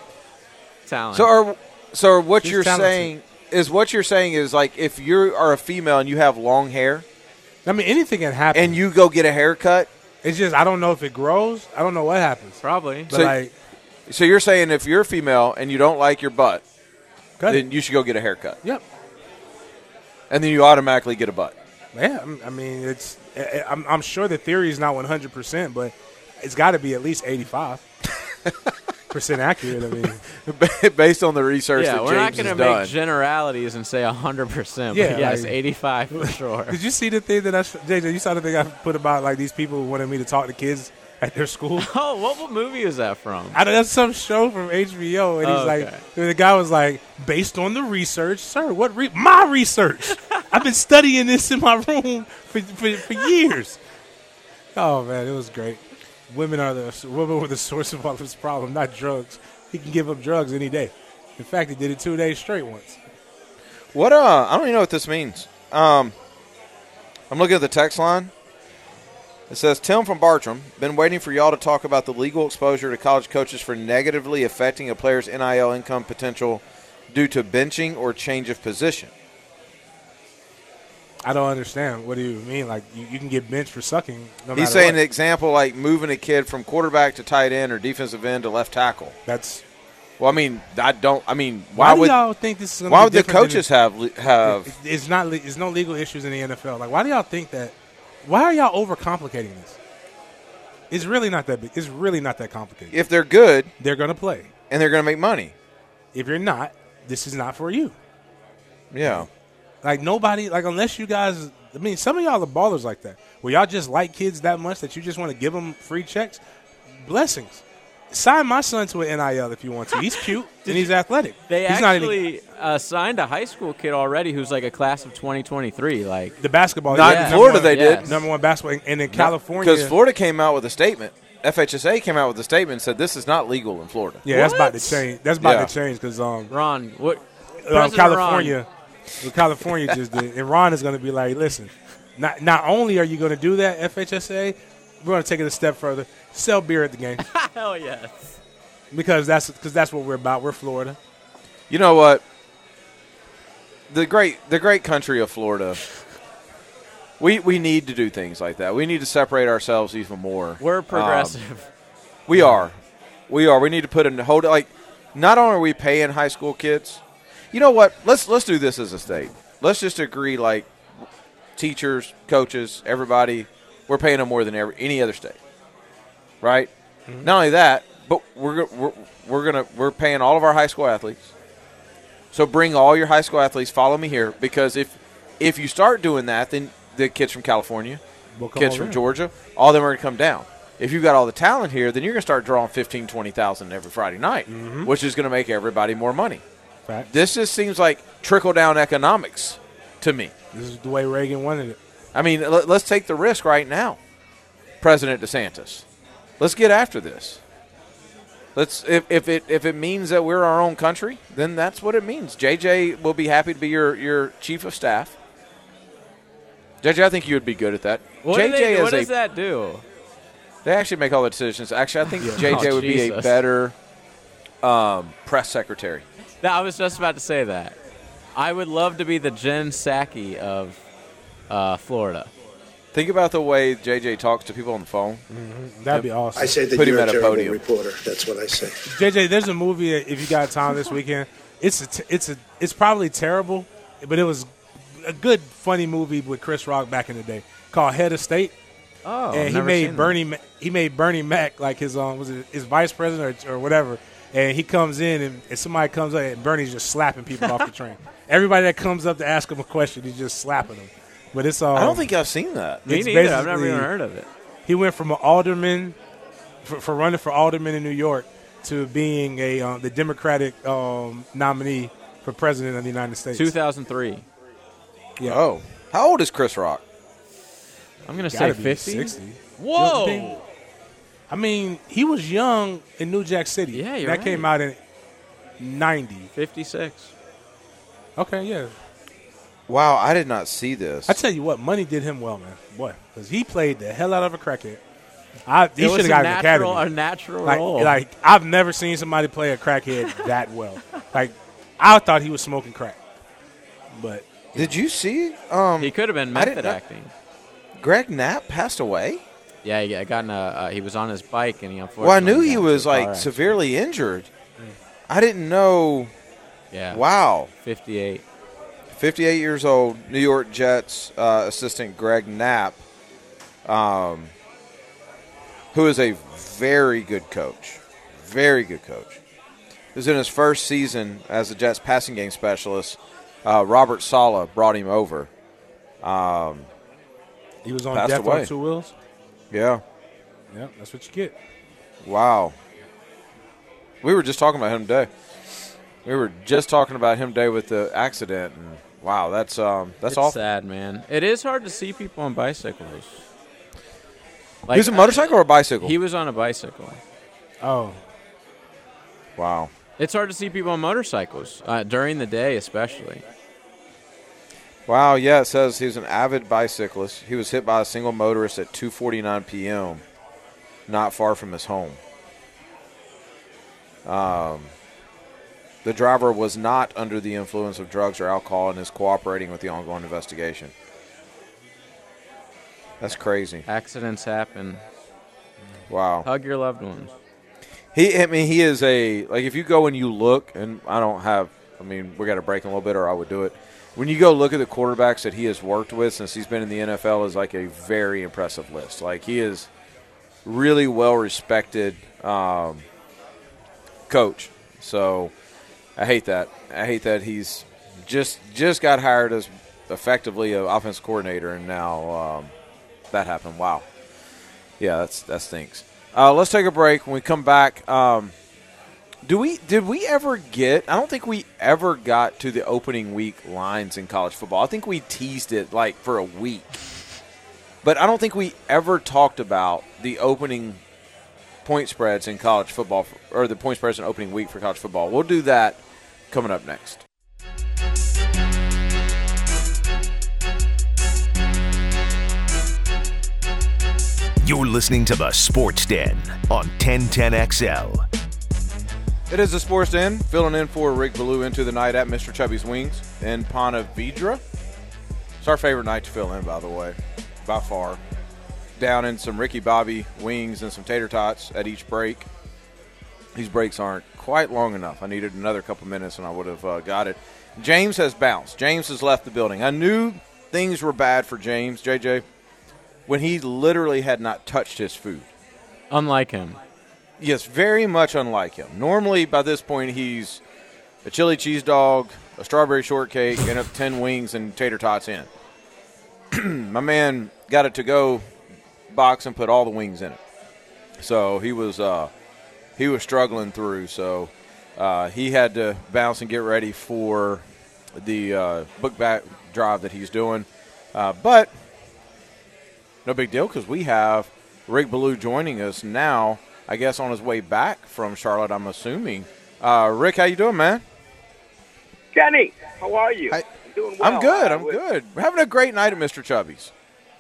Talent. So are so what She's you're talented. saying is what you're saying is like if you are a female and you have long hair I mean, anything can happen. and you go get a haircut. It's just I don't know if it grows. I don't know what happens. Probably. But So- like, So you're saying if you're a female and you don't like your butt, cut then it. you should go get a haircut, Yep. and then you automatically get a butt. Yeah. I'm- I mean, it's. I- I'm, I'm sure the theory is not one hundred percent, but it's got to be at least eighty-five percent accurate. I mean, Based on the research yeah, that we're not James going has to make done. generalities and say one hundred percent. Yeah, but yes, like- eighty-five for sure. did you see the thing that I, sh- J J? You saw the thing I put about like these people wanting me to talk to kids at their school. Oh, what, what movie is that from? I don't, that's some show from H B O, and he's Oh, like, okay. the guy was like, based on the research, sir. What re- my research? I've been studying this in my room for, for for years. Oh man, it was great. Women are the women were the source of all of his problem, not drugs. He can give up drugs any day. In fact, he did it two days straight once. What? Uh, I don't even know what this means. Um, I'm looking at the text line. It says, Tim from Bartram, been waiting for y'all to talk about the legal exposure to college coaches for negatively affecting a player's N I L income potential due to benching or change of position. I don't understand. What do you mean? Like, you, you can get benched for sucking no He's matter saying what. an example like moving a kid from quarterback to tight end or defensive end to left tackle. That's Well, I mean, I don't. I mean, why, why, do would y'all think this is going to why be would the different than coaches have le- have? It- It's not. le- It's no legal issues in the N F L. Like, why do y'all think that? Why are y'all overcomplicating this? It's really not that big. It's really not that complicated. If they're good They're going to play. and they're going to make money, If you're not, this is not for you. yeah. Like, nobody. Like, unless you guys. I mean, some of y'all are ballers like that. Where y'all just like kids that much that you just want to give them free checks. Blessings. Sign my son to an N I L if you want to. He's cute and he's athletic. They he's not actually uh, signed a high school kid already who's like a class of twenty twenty-three. Like the basketball. Not yeah, in Florida, one, they yes. did. number one basketball, and in California, Because Florida came out with a statement. F H S A came out with a statement and said this is not legal in Florida. Yeah, that's about to What? change. That's about Yeah. to change because um, Ron, what? um, President California, what California just did, and Ron is going to be like, listen, not not only are you going to do that, F H S A, we're going to take it a step further. Sell beer at the game Ron, hell yes. because that's because that's what we're about. We're Florida. You know what? The great the great country of Florida. We we need to do things like that. We need to separate ourselves even more. We're Um, progressive. we are. We are. We need to put in hold like not only are we paying high school kids. You know what? Let's let's do this as a state. Let's just agree like teachers, coaches, everybody, we're paying them more than every, any other state. Right? Mm-hmm. Not only that, but we're we're we're going to we're paying all of our high school athletes. So bring all your high school athletes, follow me here because if if you start doing that, then the kids from California, We'll come kids over from here. Georgia, all of them are going to come down. If you've got all the talent here, then you're going to start drawing fifteen, twenty thousand every Friday night, Mm-hmm. which is going to make everybody more money. Fact. This just seems like trickle-down economics to me. This is the way Reagan wanted it. I mean, let, let's take the risk right now, President DeSantis. Let's get after this. Let's if, if it if it means that we're our own country, then that's what it means. J J will be happy to be your, your chief of staff. J J, I think you would be good at that. What, J do J they, is what a does that do? They actually make all the decisions. Actually, I think J J Oh, would be a Jesus. better um, press secretary. No, I was just about to say that. I would love to be the Jen Psaki of uh, Florida. Think about the way J J talks to people on the phone. That'd be awesome. I say that Put him you're at a a terrible podium. reporter. That's what I say. J J, there's a movie if you got time this weekend. It's a t- it's a it's probably terrible, but it was a good funny movie with Chris Rock back in the day called Head of State. Oh, and he never made seen Bernie Ma- he made Bernie Mac like his um was it his vice president or, or whatever. And he comes in and, and somebody comes up and Bernie's just slapping people off the train. Everybody that comes up to ask him a question, he's just slapping them. But it's um, I don't think I've seen that. Me it's neither. I've never basically- even heard of it. He went from an alderman for, for running for alderman in New York to being a um, the Democratic um, nominee for president of the United States. two thousand three. Yeah. Oh, how old is Chris Rock? I'm going to say Gotta be fifty. sixty. Whoa. You know, I mean, he was young in New Jack City. Yeah, you're That right. came out in ninety. fifty-six. Okay, yeah. Wow, I did not see this. I tell you what, money did him well, man. Boy, because he played the hell out of a crackhead. I, he It was should a have got an natural, academy. a natural Like, role. like I've never seen somebody play a crackhead that well. Like I thought he was smoking crack, but Did you see? Um, he could have been I didn't method know- acting. Greg Knapp passed away. Yeah, he got in a, uh, he was on his bike and he unfortunately. Well, I knew got he into was a car like accident. severely injured. I didn't know. Yeah. Wow. fifty-eight. fifty-eight years old, New York Jets uh, assistant Greg Knapp, um, who is a very good coach. Very good coach. He was in his first season as the Jets passing game specialist. Uh, Robert Saleh brought him over. Um, he was on Passed Death away. on Two Wheels. yeah. Yeah, that's what you get. Wow. We were just talking about him today. We were just talking about him today with the accident, and wow, that's um, that's it's awful. sad, man. It is hard to see people on bicycles. Like, he was a motorcycle or a bicycle? He was on a bicycle. Oh. Wow. It's hard to see people on motorcycles uh, during the day, especially. Wow, yeah, it says he was an avid bicyclist. He was hit by a single motorist at two forty-nine p.m., not far from his home. Um, the driver was not under the influence of drugs or alcohol and is cooperating with the ongoing investigation. That's crazy. Accidents happen. Wow. Hug your loved ones. He, I mean, he is a, like, if you go and you look, and I don't have, I mean, we got to break a little bit or I would do it. When you go look at the quarterbacks that he has worked with since he's been in the N F L, is like a very impressive list. Like, he is really well-respected um, coach. So I hate that. I hate that he's just just got hired as effectively an offensive coordinator, and now um, that happened. Wow. Yeah, that's that stinks. Uh, let's take a break. When we come back, um, do we did we ever get – I don't think we ever got to the opening week lines in college football. I think we teased it like for a week. But I don't think we ever talked about the opening point spreads in college football, or the point spreads in opening week for college football. We'll do that coming up next. You're listening to the Sports Den on ten ten X L. It is the Sports Den, filling in for Rick Ballou into the night at Mister Chubby's Wings in Ponte Vedra. It's our favorite night to fill in, by the way, by far. Down in some Ricky Bobby wings and some tater tots at each break. These breaks aren't quite long enough. I needed another couple minutes and I would have uh, got it. James has bounced. James has left the building. I knew things were bad for James, J J, when he literally had not touched his food. Unlike him. Yes, very much unlike him. Normally, by this point, he's a chili cheese dog, a strawberry shortcake, and a ten wings and tater tots in. My man got a to-go box and put all the wings in it. So he was uh, he was struggling through. So uh, he had to bounce and get ready for the uh, book back drive that he's doing. Uh, but no big deal, because we have Rick Ballou joining us now, I guess on his way back from Charlotte, I'm assuming. Uh, Rick, how you doing, man? Kenny, how are you? I, I'm doing well. I'm good. Uh, I'm good. We're having a great night at Mister Chubby's.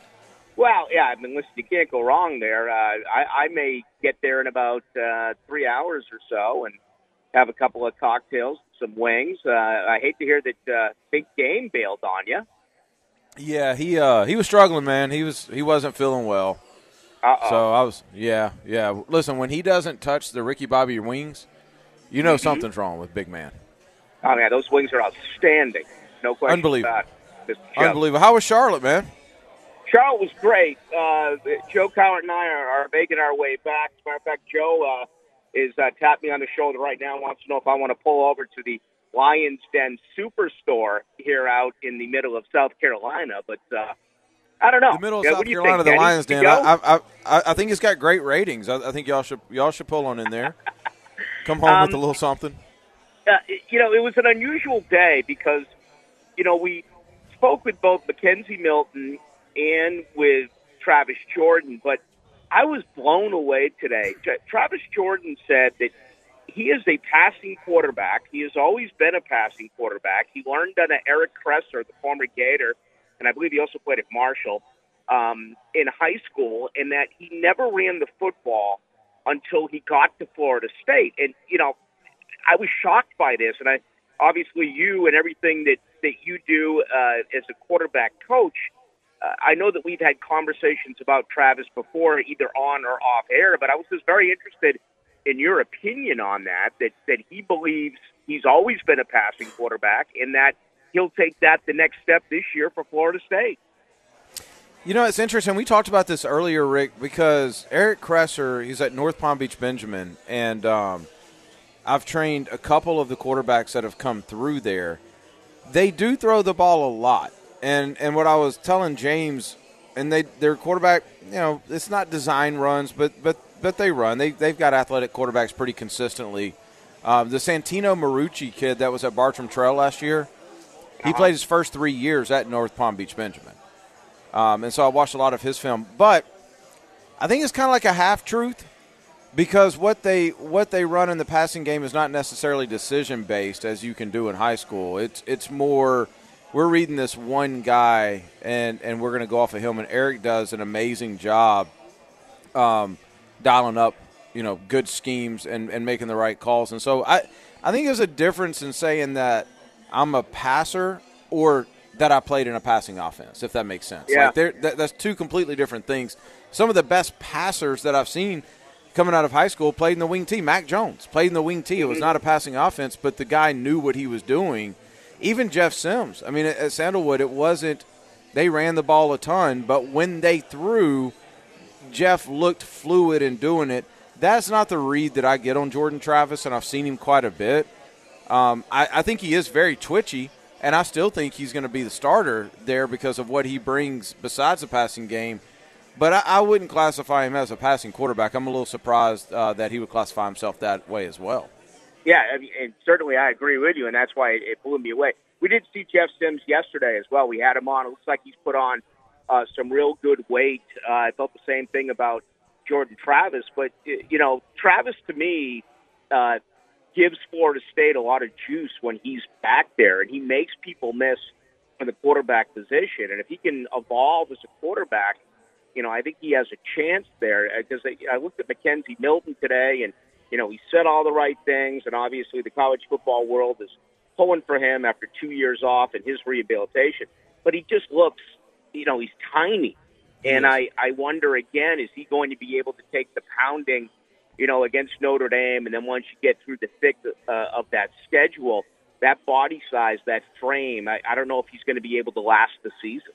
Well, yeah, I mean, listen, you can't go wrong there. Uh, I, I may get there in about uh, three hours or so and have a couple of cocktails, some wings. Uh, I hate to hear that uh, Big Game bailed on you. Yeah, he uh, he was struggling, man. He was he wasn't feeling well. Uh-oh. So I was, yeah, yeah. Listen, when he doesn't touch the Ricky Bobby wings, you know mm-hmm. something's wrong with Big Man. Oh, man, those wings are outstanding. No question Unbelievable. about it. Unbelievable. How was Charlotte, man? Charlotte was great. Uh, Joe Cowart and I are, are making our way back. As a matter of fact, Joe uh, is uh, tapping me on the shoulder right now, wants to know if I want to pull over to the Lions Den Superstore here out in the middle of South Carolina. But uh, I don't know. The middle of yeah, South Carolina, the Lions Den. I, I, I, I think it's got great ratings. I, I think y'all should y'all should pull on in there. Come home um, with a little something. Uh, you know, it was an unusual day because, you know, we spoke with both Mackenzie Milton and with Travis Jordan, but I was blown away today. Travis Jordan said that he is a passing quarterback. He has always been a passing quarterback. He learned under Eric Kresser, the former Gator, and I believe he also played at Marshall um, in high school, and that he never ran the football until he got to Florida State. And, you know, I was shocked by this, and I obviously you and everything that, that you do uh, as a quarterback coach, uh, I know that we've had conversations about Travis before, either on or off air, but I was just very interested in your opinion on that, that, that he believes he's always been a passing quarterback and that he'll take that the next step this year for Florida State. You know, it's interesting. We talked about this earlier, Rick, because Eric Kresser, he's at North Palm Beach Benjamin, and um, I've trained a couple of the quarterbacks that have come through there. They do throw the ball a lot. And and what I was telling James and they their quarterback, you know, it's not design runs, but but but they run. They they've got athletic quarterbacks pretty consistently. Um, the Santino Marucci kid that was at Bartram Trail last year, he played his first three years at North Palm Beach Benjamin, um, and so I watched a lot of his film. But I think it's kind of like a half truth. Because what they what they run in the passing game is not necessarily decision based as you can do in high school. It's it's more we're reading this one guy and, and we're going to go off of him. And Eric does an amazing job um, dialing up, you know, good schemes and, and making the right calls. And so I I think there's a difference in saying that I'm a passer or that I played in a passing offense, if that makes sense. Yeah. Like that, that's two completely different things. Some of the best passers that I've seen coming out of high school played in the wing T. Mac Jones played in the wing T. It was not a passing offense, but the guy knew what he was doing. Even Jeff Sims. I mean, at Sandalwood, it wasn't – they ran the ball a ton, but when they threw, Jeff looked fluid in doing it. That's not the read that I get on Jordan Travis, and I've seen him quite a bit. Um, I, I think he is very twitchy, and I still think he's going to be the starter there because of what he brings besides the passing game. But I, I wouldn't classify him as a passing quarterback. I'm a little surprised uh, that he would classify himself that way as well. Yeah, I mean, and certainly I agree with you, and that's why it blew me away. We did see Jeff Sims yesterday as well. We had him on. It looks like he's put on uh, some real good weight. Uh, I felt the same thing about Jordan Travis. But, you know, Travis, to me, uh, gives Florida State a lot of juice when he's back there, and he makes people miss in the quarterback position. And if he can evolve as a quarterback, you know, I think he has a chance there because I, I looked at Mackenzie Milton today, and, you know, he said all the right things, and obviously the college football world is pulling for him after two years off in his rehabilitation. But he just looks, you know, he's tiny. And I, I wonder, again, is he going to be able to take the pounding, you know, against Notre Dame, and then once you get through the thick uh, of that schedule, that body size, that frame, I, I don't know if he's going to be able to last the season.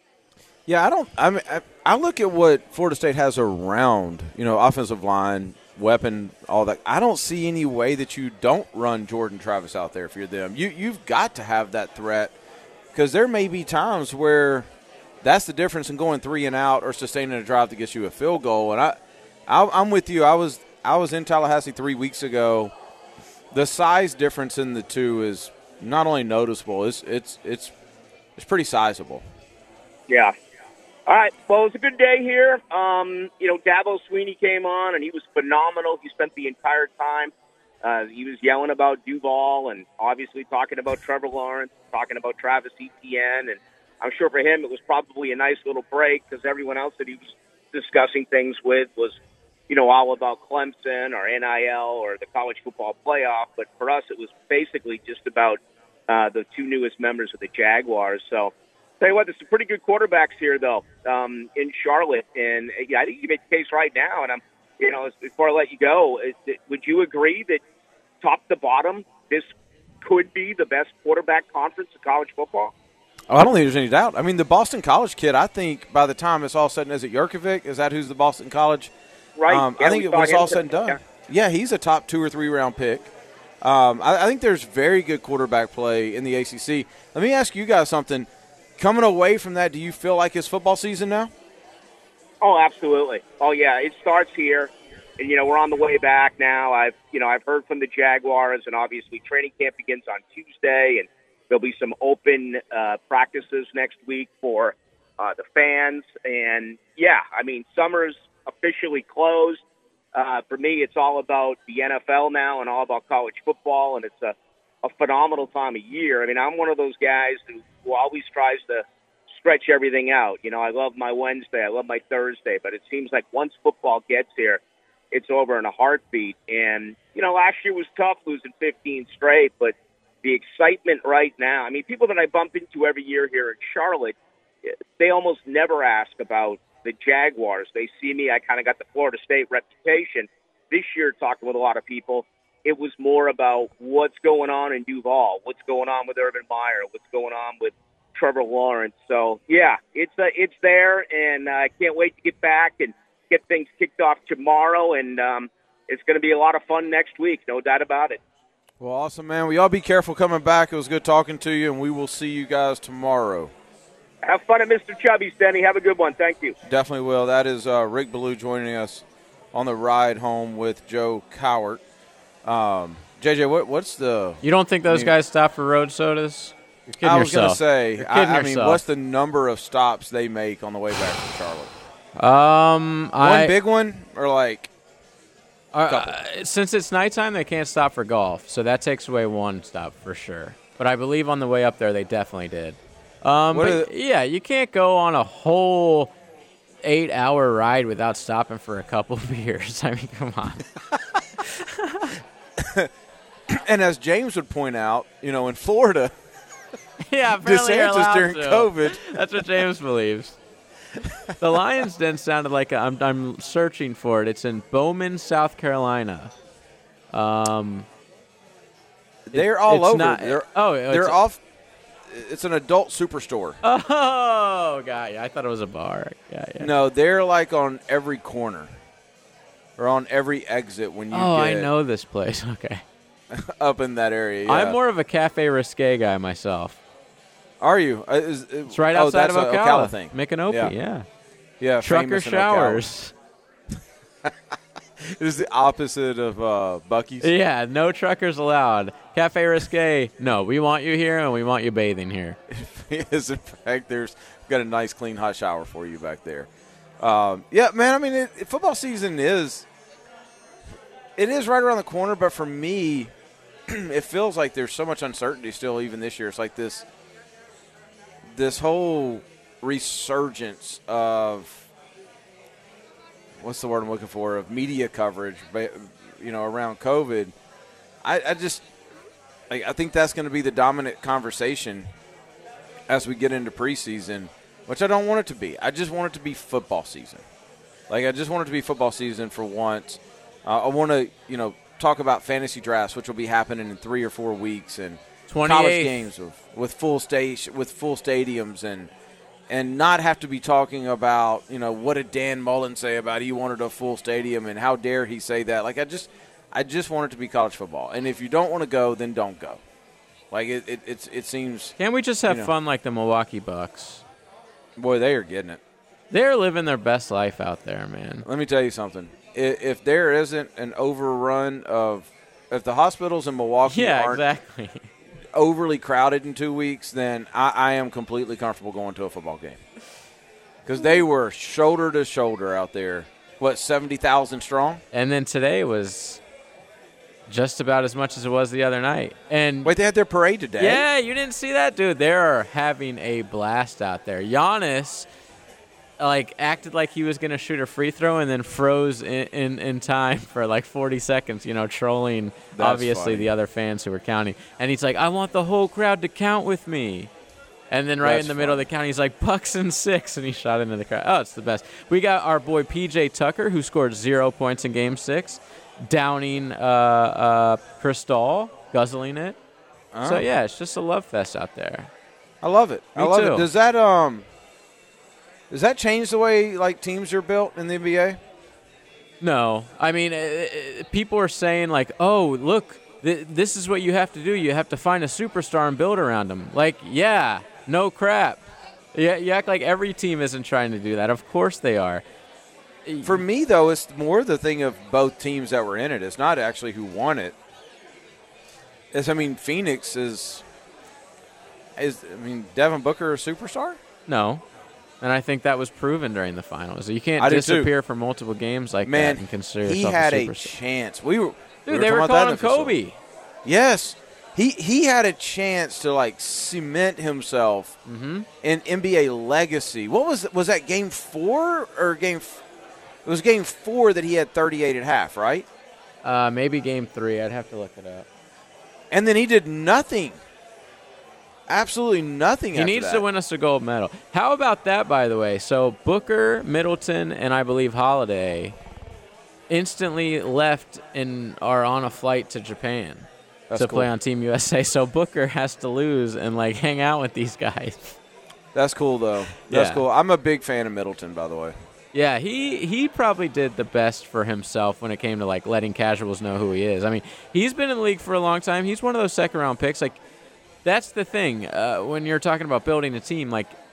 Yeah, I don't. I mean, I, I look at what Florida State has around, you know, offensive line, weapon, all that. I don't see any way that you don't run Jordan Travis out there if you're them. You you've got to have that threat because there may be times where that's the difference in going three and out or sustaining a drive to get you a field goal. And I, I I'm with you. I was I was in Tallahassee three weeks ago. The size difference in the two is not only noticeable. It's it's it's it's pretty sizable. Yeah. All right, well, it was a good day here. Um, you know, Dabo Sweeney came on, and he was phenomenal. He spent the entire time. Uh, he was yelling about Duval and obviously talking about Trevor Lawrence, talking about Travis Etienne. And I'm sure for him it was probably a nice little break because everyone else that he was discussing things with was, you know, all about Clemson or N I L or the college football playoff. But for us, it was basically just about uh, the two newest members of the Jaguars. So, tell you what, there's some pretty good quarterbacks here, though, um, in Charlotte. And yeah, I think you make the case right now. And I'm, you know, before I let you go, is, would you agree that top to bottom, this could be the best quarterback conference in college football? Oh, I don't think there's any doubt. I mean, the Boston College kid, I think by the time it's all said and is it Jurkovic? Is that who's the Boston College? Right. Um, yeah, I think it was all said and done. Yeah. yeah, he's a top two or three round pick. Um, I, I think there's very good quarterback play in the A C C. Let me ask you guys something. Coming away from that, do you feel like it's football season now? Oh, absolutely. Oh, yeah, it starts here. And, you know, we're on the way back now. I've, you know, I've heard from the Jaguars, and obviously training camp begins on Tuesday, and there'll be some open uh, practices next week for uh, the fans. And, yeah, I mean, summer's officially closed. Uh, for me, it's all about the N F L now and all about college football, and it's a, a phenomenal time of year. I mean, I'm one of those guys who, who always tries to stretch everything out. You know, I love my Wednesday, I love my Thursday, but it seems like once football gets here, it's over in a heartbeat. And, you know, last year was tough losing fifteen straight, but the excitement right now, I mean, people that I bump into every year here in Charlotte, they almost never ask about the Jaguars. They see me, I kind of got the Florida State reputation. This year, talking with a lot of people, it was more about what's going on in Duval, what's going on with Urban Meyer, what's going on with Trevor Lawrence. So, yeah, it's uh, it's there, and I uh, can't wait to get back and get things kicked off tomorrow, and um, it's going to be a lot of fun next week, no doubt about it. Well, awesome, man. Well, y'all be careful coming back. It was good talking to you, and we will see you guys tomorrow. Have fun at Mister Chubby's, Denny. Have a good one. Thank you. Definitely will. That is uh, Rick Ballou joining us on the ride home with Joe Cowart. Um, J J, what, what's the? You don't think those I mean, guys stop for road sodas? You're kidding I was yourself. going to say. You're kidding I, I mean, yourself. what's the number of stops they make on the way back from Charlotte? Um, one I, big one, or like? Uh, since it's nighttime, they can't stop for golf, so that takes away one stop for sure. But I believe on the way up there, they definitely did. Um, What but are- yeah, you can't go on a whole eight-hour ride without stopping for a couple beers. I mean, come on. And as James would point out, you know, in Florida, Yeah, apparently you're DeSantis allowed during to. COVID. That's what James believes. The Lions Den sounded like a, I'm, I'm searching for it. It's in Bowman, South Carolina. Um, They're all it's over. not- they're oh, they're it's- off. It's an adult superstore. Oh, got you. I thought it was a bar. Yeah, yeah. No, they're like on every corner or on every exit when you Oh, I get know this place. Okay. up in that area. Yeah. I'm more of a Cafe Risque guy myself. Are you? Uh, is, It's right oh, outside that's of a Ocala. thing. Micanopy, Yeah. yeah. Yeah, Trucker famous in Ocala. showers. It is the opposite of uh, Buc-ee's. Yeah, no truckers allowed. Cafe Risque, no, we want you here and we want you bathing here. Is in fact, there's got a nice clean hot shower for you back there. Um, yeah, man. I mean, it, it- football season is it is right around the corner, but for me, it feels like there's so much uncertainty still, even this year. It's like this this whole resurgence of what's the word I'm looking for of media coverage, ba- you know, around COVID. I, I just like I think that's going to be the dominant conversation as we get into preseason, which I don't want it to be. I just want it to be football season. Like I just want it to be football season for once. Uh, I want to, you know, talk about fantasy drafts, which will be happening in three or four weeks, and college twenty-eighth. games with, with full stage with full stadiums, and and not have to be talking about, you know, what did Dan Mullen say about he wanted a full stadium and how dare he say that. Like I just, I just want it to be college football, and if you don't want to go, then don't go. Like it, it it's it seems. Can't we just have you know, fun like the Milwaukee Bucks? Boy, they are getting it. They're living their best life out there, man. Let me tell you something. If, if there isn't an overrun of, if the hospitals in Milwaukee Yeah, aren't exactly. overly crowded in two weeks, then I, I am completely comfortable going to a football game. Because they were shoulder to shoulder out there. What, seventy thousand strong? And then today was just about as much as it was the other night. And Wait, they had their parade today? yeah, you didn't see that, dude. They're having a blast out there. Giannis, like, acted like he was going to shoot a free throw and then froze in, in, in time for like forty seconds, you know, trolling, That's obviously, funny. the other fans who were counting. And he's like, I want the whole crowd to count with me. And then right That's in the middle funny. of the count, he's like, Bucks and six, and he shot into the crowd. Oh, it's the best. We got our boy P J Tucker, who scored zero points in game six, downing uh, uh, Cristal, guzzling it. Oh. So, yeah, it's just a love fest out there. I love it. I Me love too. it. Does that um does that change the way like teams are built in the N B A? No. I mean, uh, uh, people are saying, like, oh, look, th- this is what you have to do. You have to find a superstar and build around him. Like, yeah, no crap. Yeah, you act like every team isn't trying to do that. Of course they are. For me though, it's more the thing of both teams that were in it. It's not actually who won it. It's, I mean, Phoenix is is I mean, Devin Booker a superstar? No. And I think that was proven during the finals. You can't I do too. disappear for multiple games like Man, that and consider he yourself had a a superstar. chance. We were we Dude, were they talking were about that calling in him the facility. Kobe. Yes. He he had a chance to like cement himself Mm-hmm. in N B A legacy. What was was that game four or game? F- it was game four that he had thirty-eight at half, right? Uh, maybe game three. I'd have to look it up. And then he did nothing. Absolutely nothing. He after needs that. to win us a gold medal. How about that, by the way? So Booker, Middleton, and I believe Holiday instantly left and are on a flight to Japan That's to cool. play on Team U S A. So Booker has to lose and like hang out with these guys. That's cool, though. That's Yeah. cool. I'm a big fan of Middleton, by the way. Yeah, he he probably did the best for himself when it came to like letting casuals know who he is. I mean, he's been in the league for a long time. He's one of those second round picks. Like, that's the thing uh, when you're talking about building a team. Like,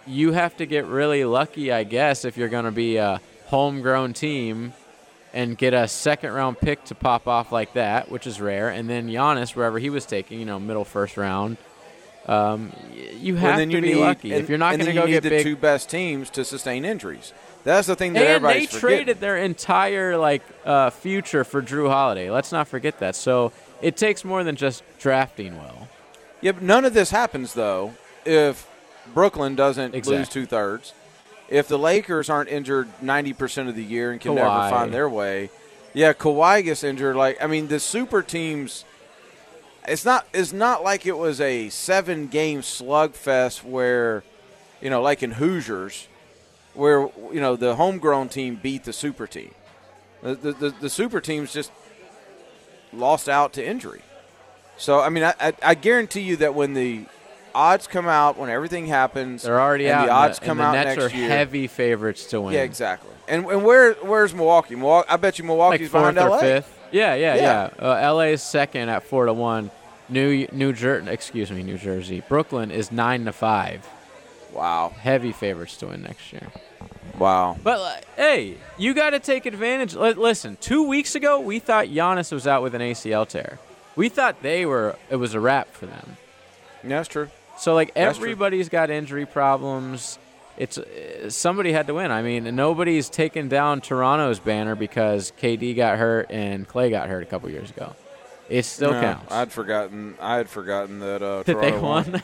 you have to get really lucky, I guess, if you're going to be a homegrown team and get a second-round pick to pop off like that, which is rare, and then Giannis, wherever he was taking, you know, middle first round. Um, you have well, then to you be need, lucky. And, if you're not going to go get need the big, two best teams to sustain injuries. That's the thing that and everybody's they forgetting. traded their entire like uh, future for Drew Holiday. Let's not forget that. So it takes more than just drafting well. Yeah, but none of this happens though if Brooklyn doesn't Exactly. lose two thirds. If the Lakers aren't injured ninety percent of the year and can Kawhi. never find their way. Yeah, Kawhi gets injured. Like I mean, the super teams. It's not. It's not like it was a seven-game slugfest where, you know, like in Hoosiers, where you know the homegrown team beat the super team. The the, the, the super teams just lost out to injury. So I mean, I, I I guarantee you that when the odds come out, when everything happens, They're already and out. the odds and the, come and out the Nets next are year. heavy favorites to win. Yeah, exactly. And and where where's Milwaukee? Milwaukee I bet you Milwaukee's Like fourth behind L A. or fifth. Yeah, yeah, Yeah. yeah. Uh, L A is second at four to one. New New Jersey, excuse me, New Jersey. Brooklyn is nine to five. Wow. Heavy favorites to win next year. Wow. But uh, hey, you got to take advantage. L- listen, two weeks ago we thought Giannis was out with an A C L tear. We thought they were. It was a wrap for them. Yeah, that's true. So like That's true. everybody's got injury problems. It's uh, somebody had to win. I mean, nobody's taken down Toronto's banner because K D got hurt and Clay got hurt a couple years ago. It still No, counts. I'd forgotten. I had forgotten that uh, that they Toronto won.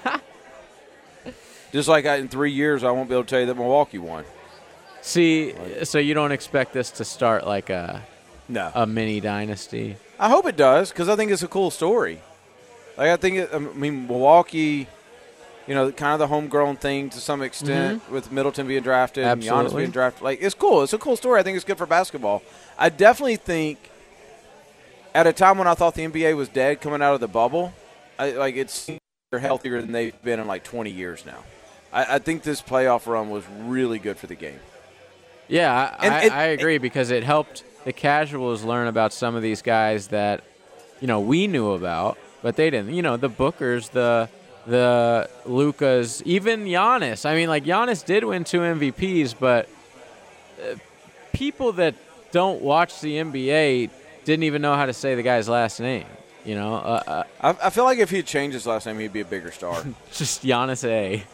Just like I, in three years, I won't be able to tell you that Milwaukee won. See, so you don't expect this to start like a No. a mini dynasty? I hope it does because I think it's a cool story. Like I think, it, I mean, Milwaukee, you know, kind of the homegrown thing to some extent with Middleton being drafted and Giannis Absolutely. being drafted. Like it's cool. It's a cool story. I think it's good for basketball. I definitely think at a time when I thought the N B A was dead coming out of the bubble, I, like it's they're healthier than they've been in like twenty years now. I, I think this playoff run was really good for the game. Yeah, I, And I, it- I agree because it helped the casuals learn about some of these guys that, you know, we knew about, but they didn't. You know, the Bookers, the the Lucas, even Giannis. I mean, like Giannis did win two M V Ps, but uh, people that don't watch the N B A didn't even know how to say the guy's last name. You know, uh, uh, I, I feel like if he had changed his last name, he'd be a bigger star. just Giannis A.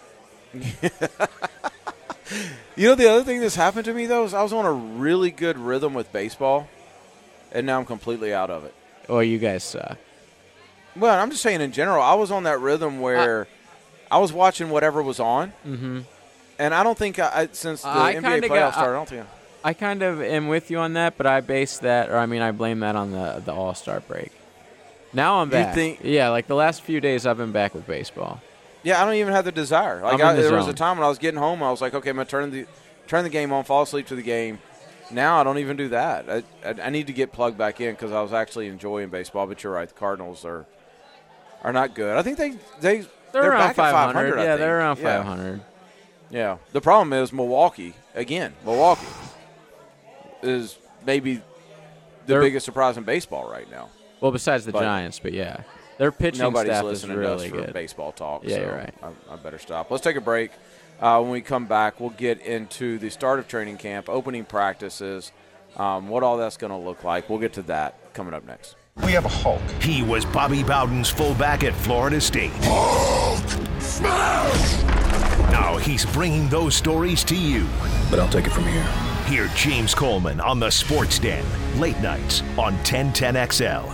You know, the other thing that's happened to me, though, is I was on a really good rhythm with baseball, and now I'm completely out of it. Oh, you guys suck. Well, I'm just saying in general, I was on that rhythm where I, was watching whatever was on, Mm-hmm. and I don't think I, I since the I N B A kinda playoffs got- started, I don't think I, I kind of am with you on that, but I base that, or I mean, I blame that on the the All Star break. Now I'm You back. think- yeah, like the last few days, I've been back with baseball. yeah, I don't even have the desire. Like I'm in I, the there was a zone. time when I was getting home, I was like, okay, I'm gonna turn the turn the game on, fall asleep to the game. Now I don't even do that. I, I, I need to get plugged back in because I was actually enjoying baseball. But you're right, the Cardinals are are not good. I think they they They're, they're around back at five hundred. I Yeah, think. they're around Yeah. five hundred. Yeah. The problem is Milwaukee, again, Milwaukee is maybe the They're- biggest surprise in baseball right now. Well, besides the But- Giants, but yeah, their pitching Nobody's staff is listening to really us for good. baseball talk. Yeah, so you're right. I, I better stop. Let's take a break. Uh, when we come back, we'll get into the start of training camp, opening practices, um, what all that's going to look like. We'll get to that coming up next. We have a Hulk. He was Bobby Bowden's fullback at Florida State. Hulk smash! Now he's bringing those stories to you. But I'll take it from here. Hear James Coleman on the Sports Den, late nights on ten ten X L.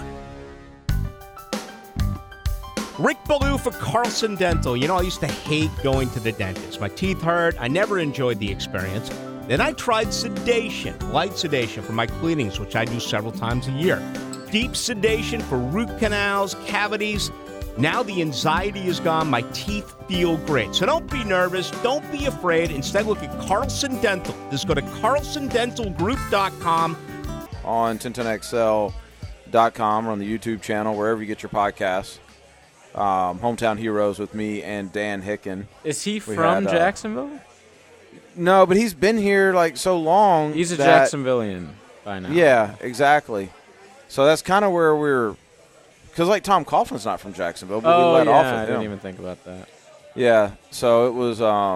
Rick Ballou for Carlson Dental. You know, I used to hate going to the dentist. My teeth hurt. I never enjoyed the experience. Then I tried sedation, light sedation for my cleanings, which I do several times a year. Deep sedation for root canals, cavities. Now the anxiety is gone. My teeth feel great. So don't be nervous. Don't be afraid. Instead, look at Carlson Dental. Just go to carlson dental group dot com. On ten ten X L dot com or on the YouTube channel, wherever you get your podcasts. Um, Hometown Heroes with me and Dan Hicken. Is he We from had, uh, Jacksonville? No, but he's been here like so long. He's a that- Jacksonvillian by now. Yeah, exactly. So that's kind of where we're, because like Tom Coughlin's not from Jacksonville, but Oh, we let yeah, off I with didn't him. even think about that. Yeah, so it was, um,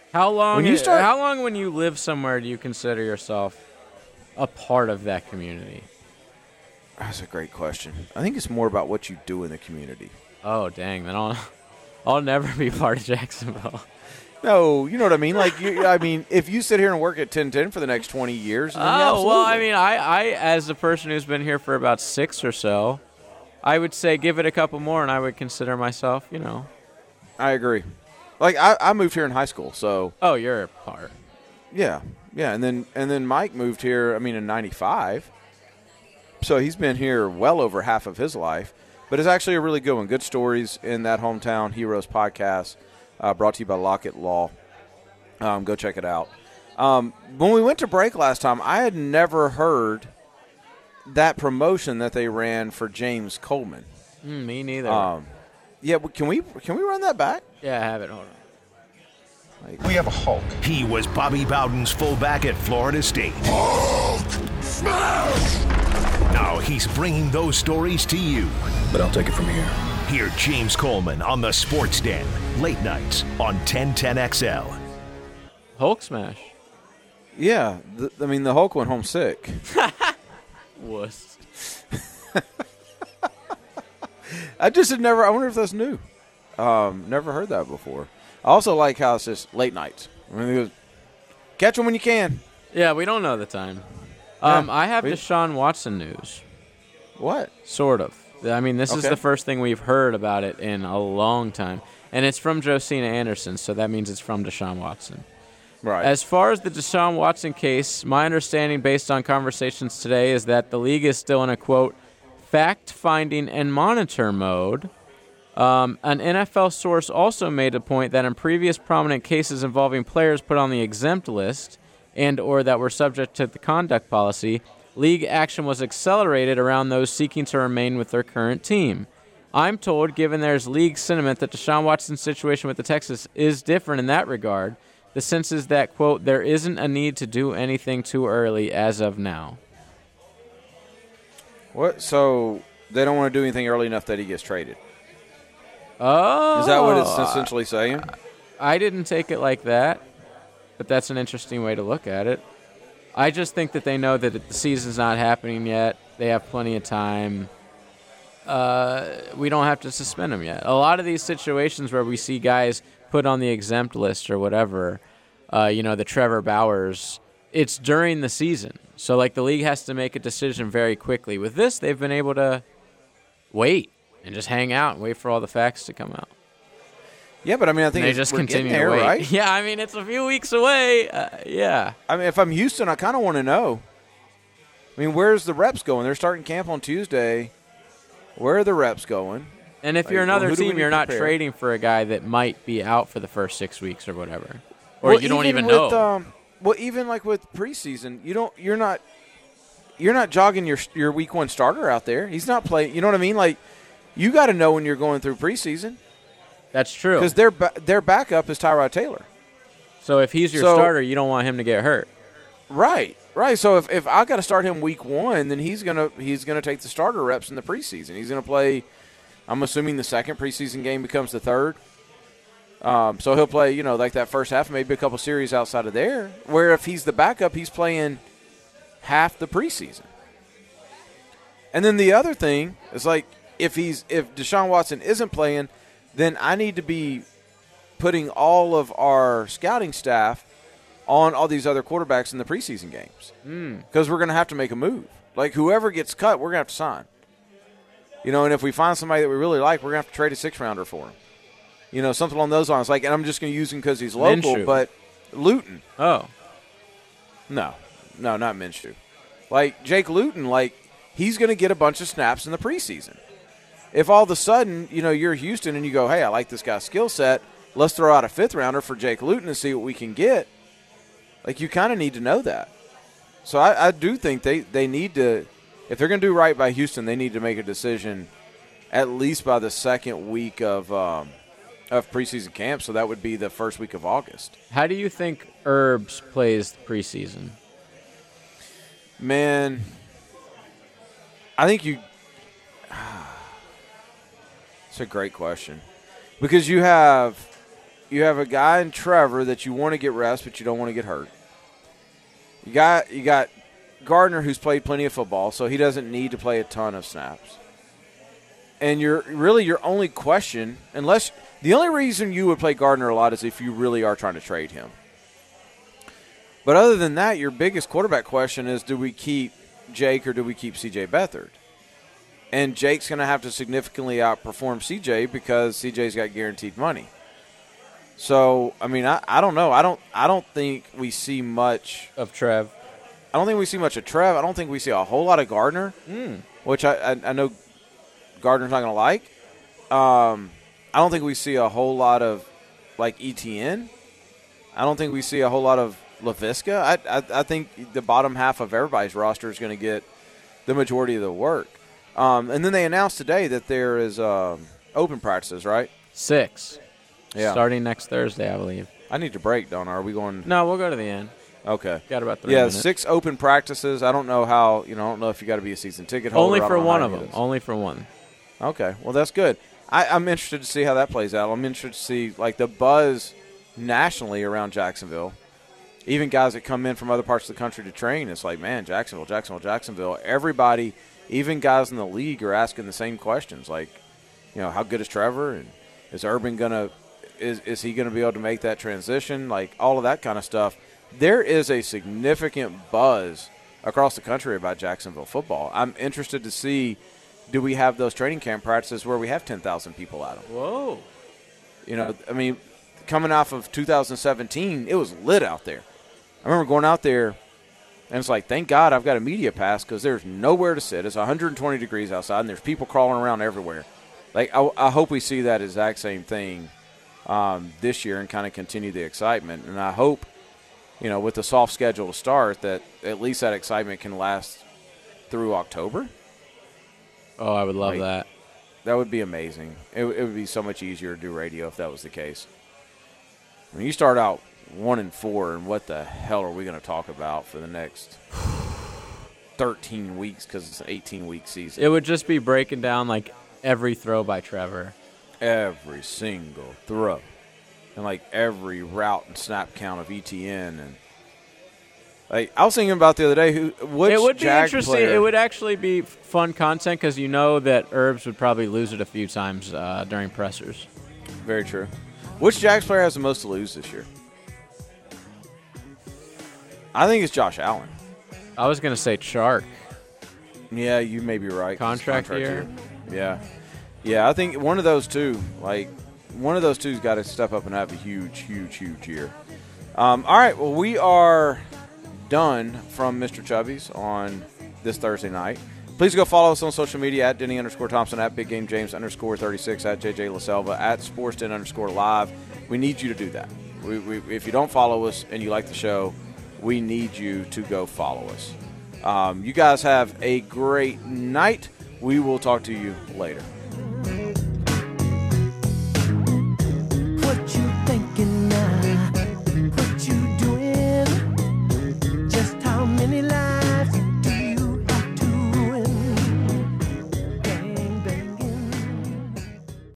How long? When you start- how long when you live somewhere do you consider yourself a part of that community? That's a great question. I think it's more about what you do in the community. Oh, dang! Then I'll I'll never be part of Jacksonville. No, you know what I mean. Like, you, I mean, if you sit here and work at ten ten for the next twenty years, then yeah, Oh well, I absolutely. mean, I, I as a person who's been here for about six or so, I would say give it a couple more, and I would consider myself, you know. I agree. Like, I, I moved here in high school, so Oh, you're a part. yeah, yeah, and then and then Mike moved here. I mean, in ninety-five, so he's been here well over half of his life. But it's actually a really good one. Good stories in that Hometown Heroes podcast, uh, brought to you by Lockett Law. Um, go check it out. Um, when we went to break last time, I had never heard that promotion that they ran for James Coleman. Mm, me neither. Um, yeah, but can we can we run that back? yeah, I have it. Hold on. We have a Hulk. He was Bobby Bowden's fullback at Florida State. Hulk smash! Now he's bringing those stories to you. But I'll take it from here. Hear James Coleman on the Sports Den, late nights on ten ten X L. Hulk smash. Yeah, the, I mean the Hulk went home sick. Wuss. I just had never. I wonder if that's new. Um, never heard that before. I also like how it's just late nights. I mean, it goes, catch them when you can. Yeah, we don't know the time. Yeah, Um, I have we- Deshaun Watson news. What? Sort of. I mean, this is Okay. the first thing we've heard about it in a long time. And it's from Josina Anderson, so that means it's from Deshaun Watson. Right. As far as the Deshaun Watson case, my understanding based on conversations today is that the league is still in a, quote, fact-finding and monitor mode. Um, an N F L source also made a point that in previous prominent cases involving players put on the exempt list and or that were subject to the conduct policy, league action was accelerated around those seeking to remain with their current team. I'm told, given there's league sentiment, that Deshaun Watson's situation with the Texans is different in that regard. The sense is that, quote, there isn't a need to do anything too early as of now. What? So they don't want to do anything early enough that he gets traded. Oh. Is that what it's essentially saying? I didn't take it like that, but that's an interesting way to look at it. I just think that they know that the season's not happening yet. They have plenty of time. Uh, we don't have to suspend them yet. A lot of these situations where we see guys put on the exempt list or whatever, uh, you know, the Trevor Bowers, it's during the season. So, like, the league has to make a decision very quickly. With this, they've been able to wait and just hang out and wait for all the facts to come out. Yeah, but I mean, I think they it's, just we're continue getting there, to wait. right? Yeah, I mean, it's a few weeks away. Uh, yeah. I mean, if I'm Houston, I kind of want to know. I mean, where's the reps going? They're starting camp on Tuesday. Where are the reps going? And if Like, you're another well, who do we team, need you're to not prepare? trading for a guy that might be out for the first six weeks or whatever, or Well, you don't even with, know. Um, well, even like with preseason, you don't. You're not. You're not jogging your your week one starter out there. He's not playing. You know what I mean? Like, you got to know when you're going through preseason. That's true. Because their ba- their backup is Tyrod Taylor. So if he's your So- starter, you don't want him to get hurt. Right, right. So if, if I got to start him week one, then he's gonna he's gonna take the starter reps in the preseason. He's gonna play. I'm assuming the second preseason game becomes the third. Um, so he'll play, you know, like that first half, maybe a couple series outside of there. Where if he's the backup, he's playing half the preseason. And then the other thing is like if he's if Deshaun Watson isn't playing, then I need to be putting all of our scouting staff on all these other quarterbacks in the preseason games because mm. we're going to have to make a move. Like whoever gets cut, we're going to have to sign. You know, and if we find somebody that we really like, we're going to have to trade a six rounder for him. You know, something along those lines. Like, and I'm just going to use him because he's local. Minshew. But Luton, Oh, no, no, not Minshew. Like Jake Luton, like he's going to get a bunch of snaps in the preseason. If all of a sudden, you know, you're Houston and you go, hey, I like this guy's skill set, let's throw out a fifth rounder for Jake Luton and see what we can get. Like, you kind of need to know that. So I, I do think they, they need to, if they're going to do right by Houston, they need to make a decision at least by the second week of um, of preseason camp. So that would be the first week of August. how do you think Herbs plays preseason? Man, I think you – it's a great question. Because you have you have a guy in Trevor that you want to get rest, but you don't want to get hurt. You got you got Gardner, who's played plenty of football, so he doesn't need to play a ton of snaps. And you're really your only question, unless the only reason you would play Gardner a lot is if you really are trying to trade him. But other than that, your biggest quarterback question is, do we keep Jake or do we keep C J Beathard? And Jake's going to have to significantly outperform C J because C J's got guaranteed money. So, I mean, I, I don't know. I don't I don't think we see much of Trev. I don't think we see much of Trev. I don't think we see a whole lot of Gardner, mm. which I, I, I know Gardner's not going to like. Um, I don't think we see a whole lot of, like, E T N. I don't think we see a whole lot of LaVisca. I, I, I think the bottom half of everybody's roster is going to get the majority of the work. Um, and then they announced today that there is um, open practices, right? Six. Yeah. Starting next Thursday, I believe. I need to break, don't I? Are we going? No, we'll go to the end. Okay. Got about three yeah, minutes. six open practices. I don't know how, you know, I don't know if you got to be a season ticket holder. Only I for don't know one how of it them. is. Only for one. Okay. Well, that's good. I, I'm interested to see how that plays out. I'm interested to see, like, the buzz nationally around Jacksonville. Even guys that come in from other parts of the country to train, it's like, man, Jacksonville, Jacksonville, Jacksonville. Everybody, even guys in the league, are asking the same questions. Like, you know, how good is Trevor? And is Urban going to is, – is he going to be able to make that transition? Like, all of that kind of stuff. There is a significant buzz across the country about Jacksonville football. I'm interested to see, do we have those training camp practices where we have ten thousand people at them? Whoa. You know, I mean, coming off of two thousand seventeen, it was lit out there. I remember going out there, and it's like, thank God I've got a media pass because there's nowhere to sit. It's one hundred twenty degrees outside, and there's people crawling around everywhere. Like, I, I hope we see that exact same thing um, this year and kind of continue the excitement. And I hope, you know, with the soft schedule to start, that at least that excitement can last through October. Oh, I would love like, that. That would be amazing. It, it would be so much easier to do radio if that was the case. I mean, you start out one and four, and what the hell are we going to talk about for the next thirteen weeks because it's an eighteen-week season? It would just be breaking down, like, every throw by Trevor. Every single throw. And, like, every route and snap count of E T N. And like, I was thinking about the other day, who which It would be Jag interesting. player, It would actually be fun content because you know that Herbs would probably lose it a few times uh, during pressers. Very true. Which Jags player has the most to lose this year? I think it's Josh Allen. I was going to say Chark. Yeah, you may be right. Contract, contract year. year. Yeah. Yeah, I think one of those two, like, one of those two's got to step up and have a huge, huge, huge year. Um, all right, well, we are done from Mister Chubby's on this Thursday night. Please go follow us on social media at Denny underscore Thompson, at Big Game James underscore thirty-six, at J J LaSelva, at SportsDen underscore live. We need you to do that. We, we, if you don't follow us and you like the show, we need you to go follow us. Um, you guys have a great night. We will talk to you later. What you thinking now? What you doing? Just how many lives?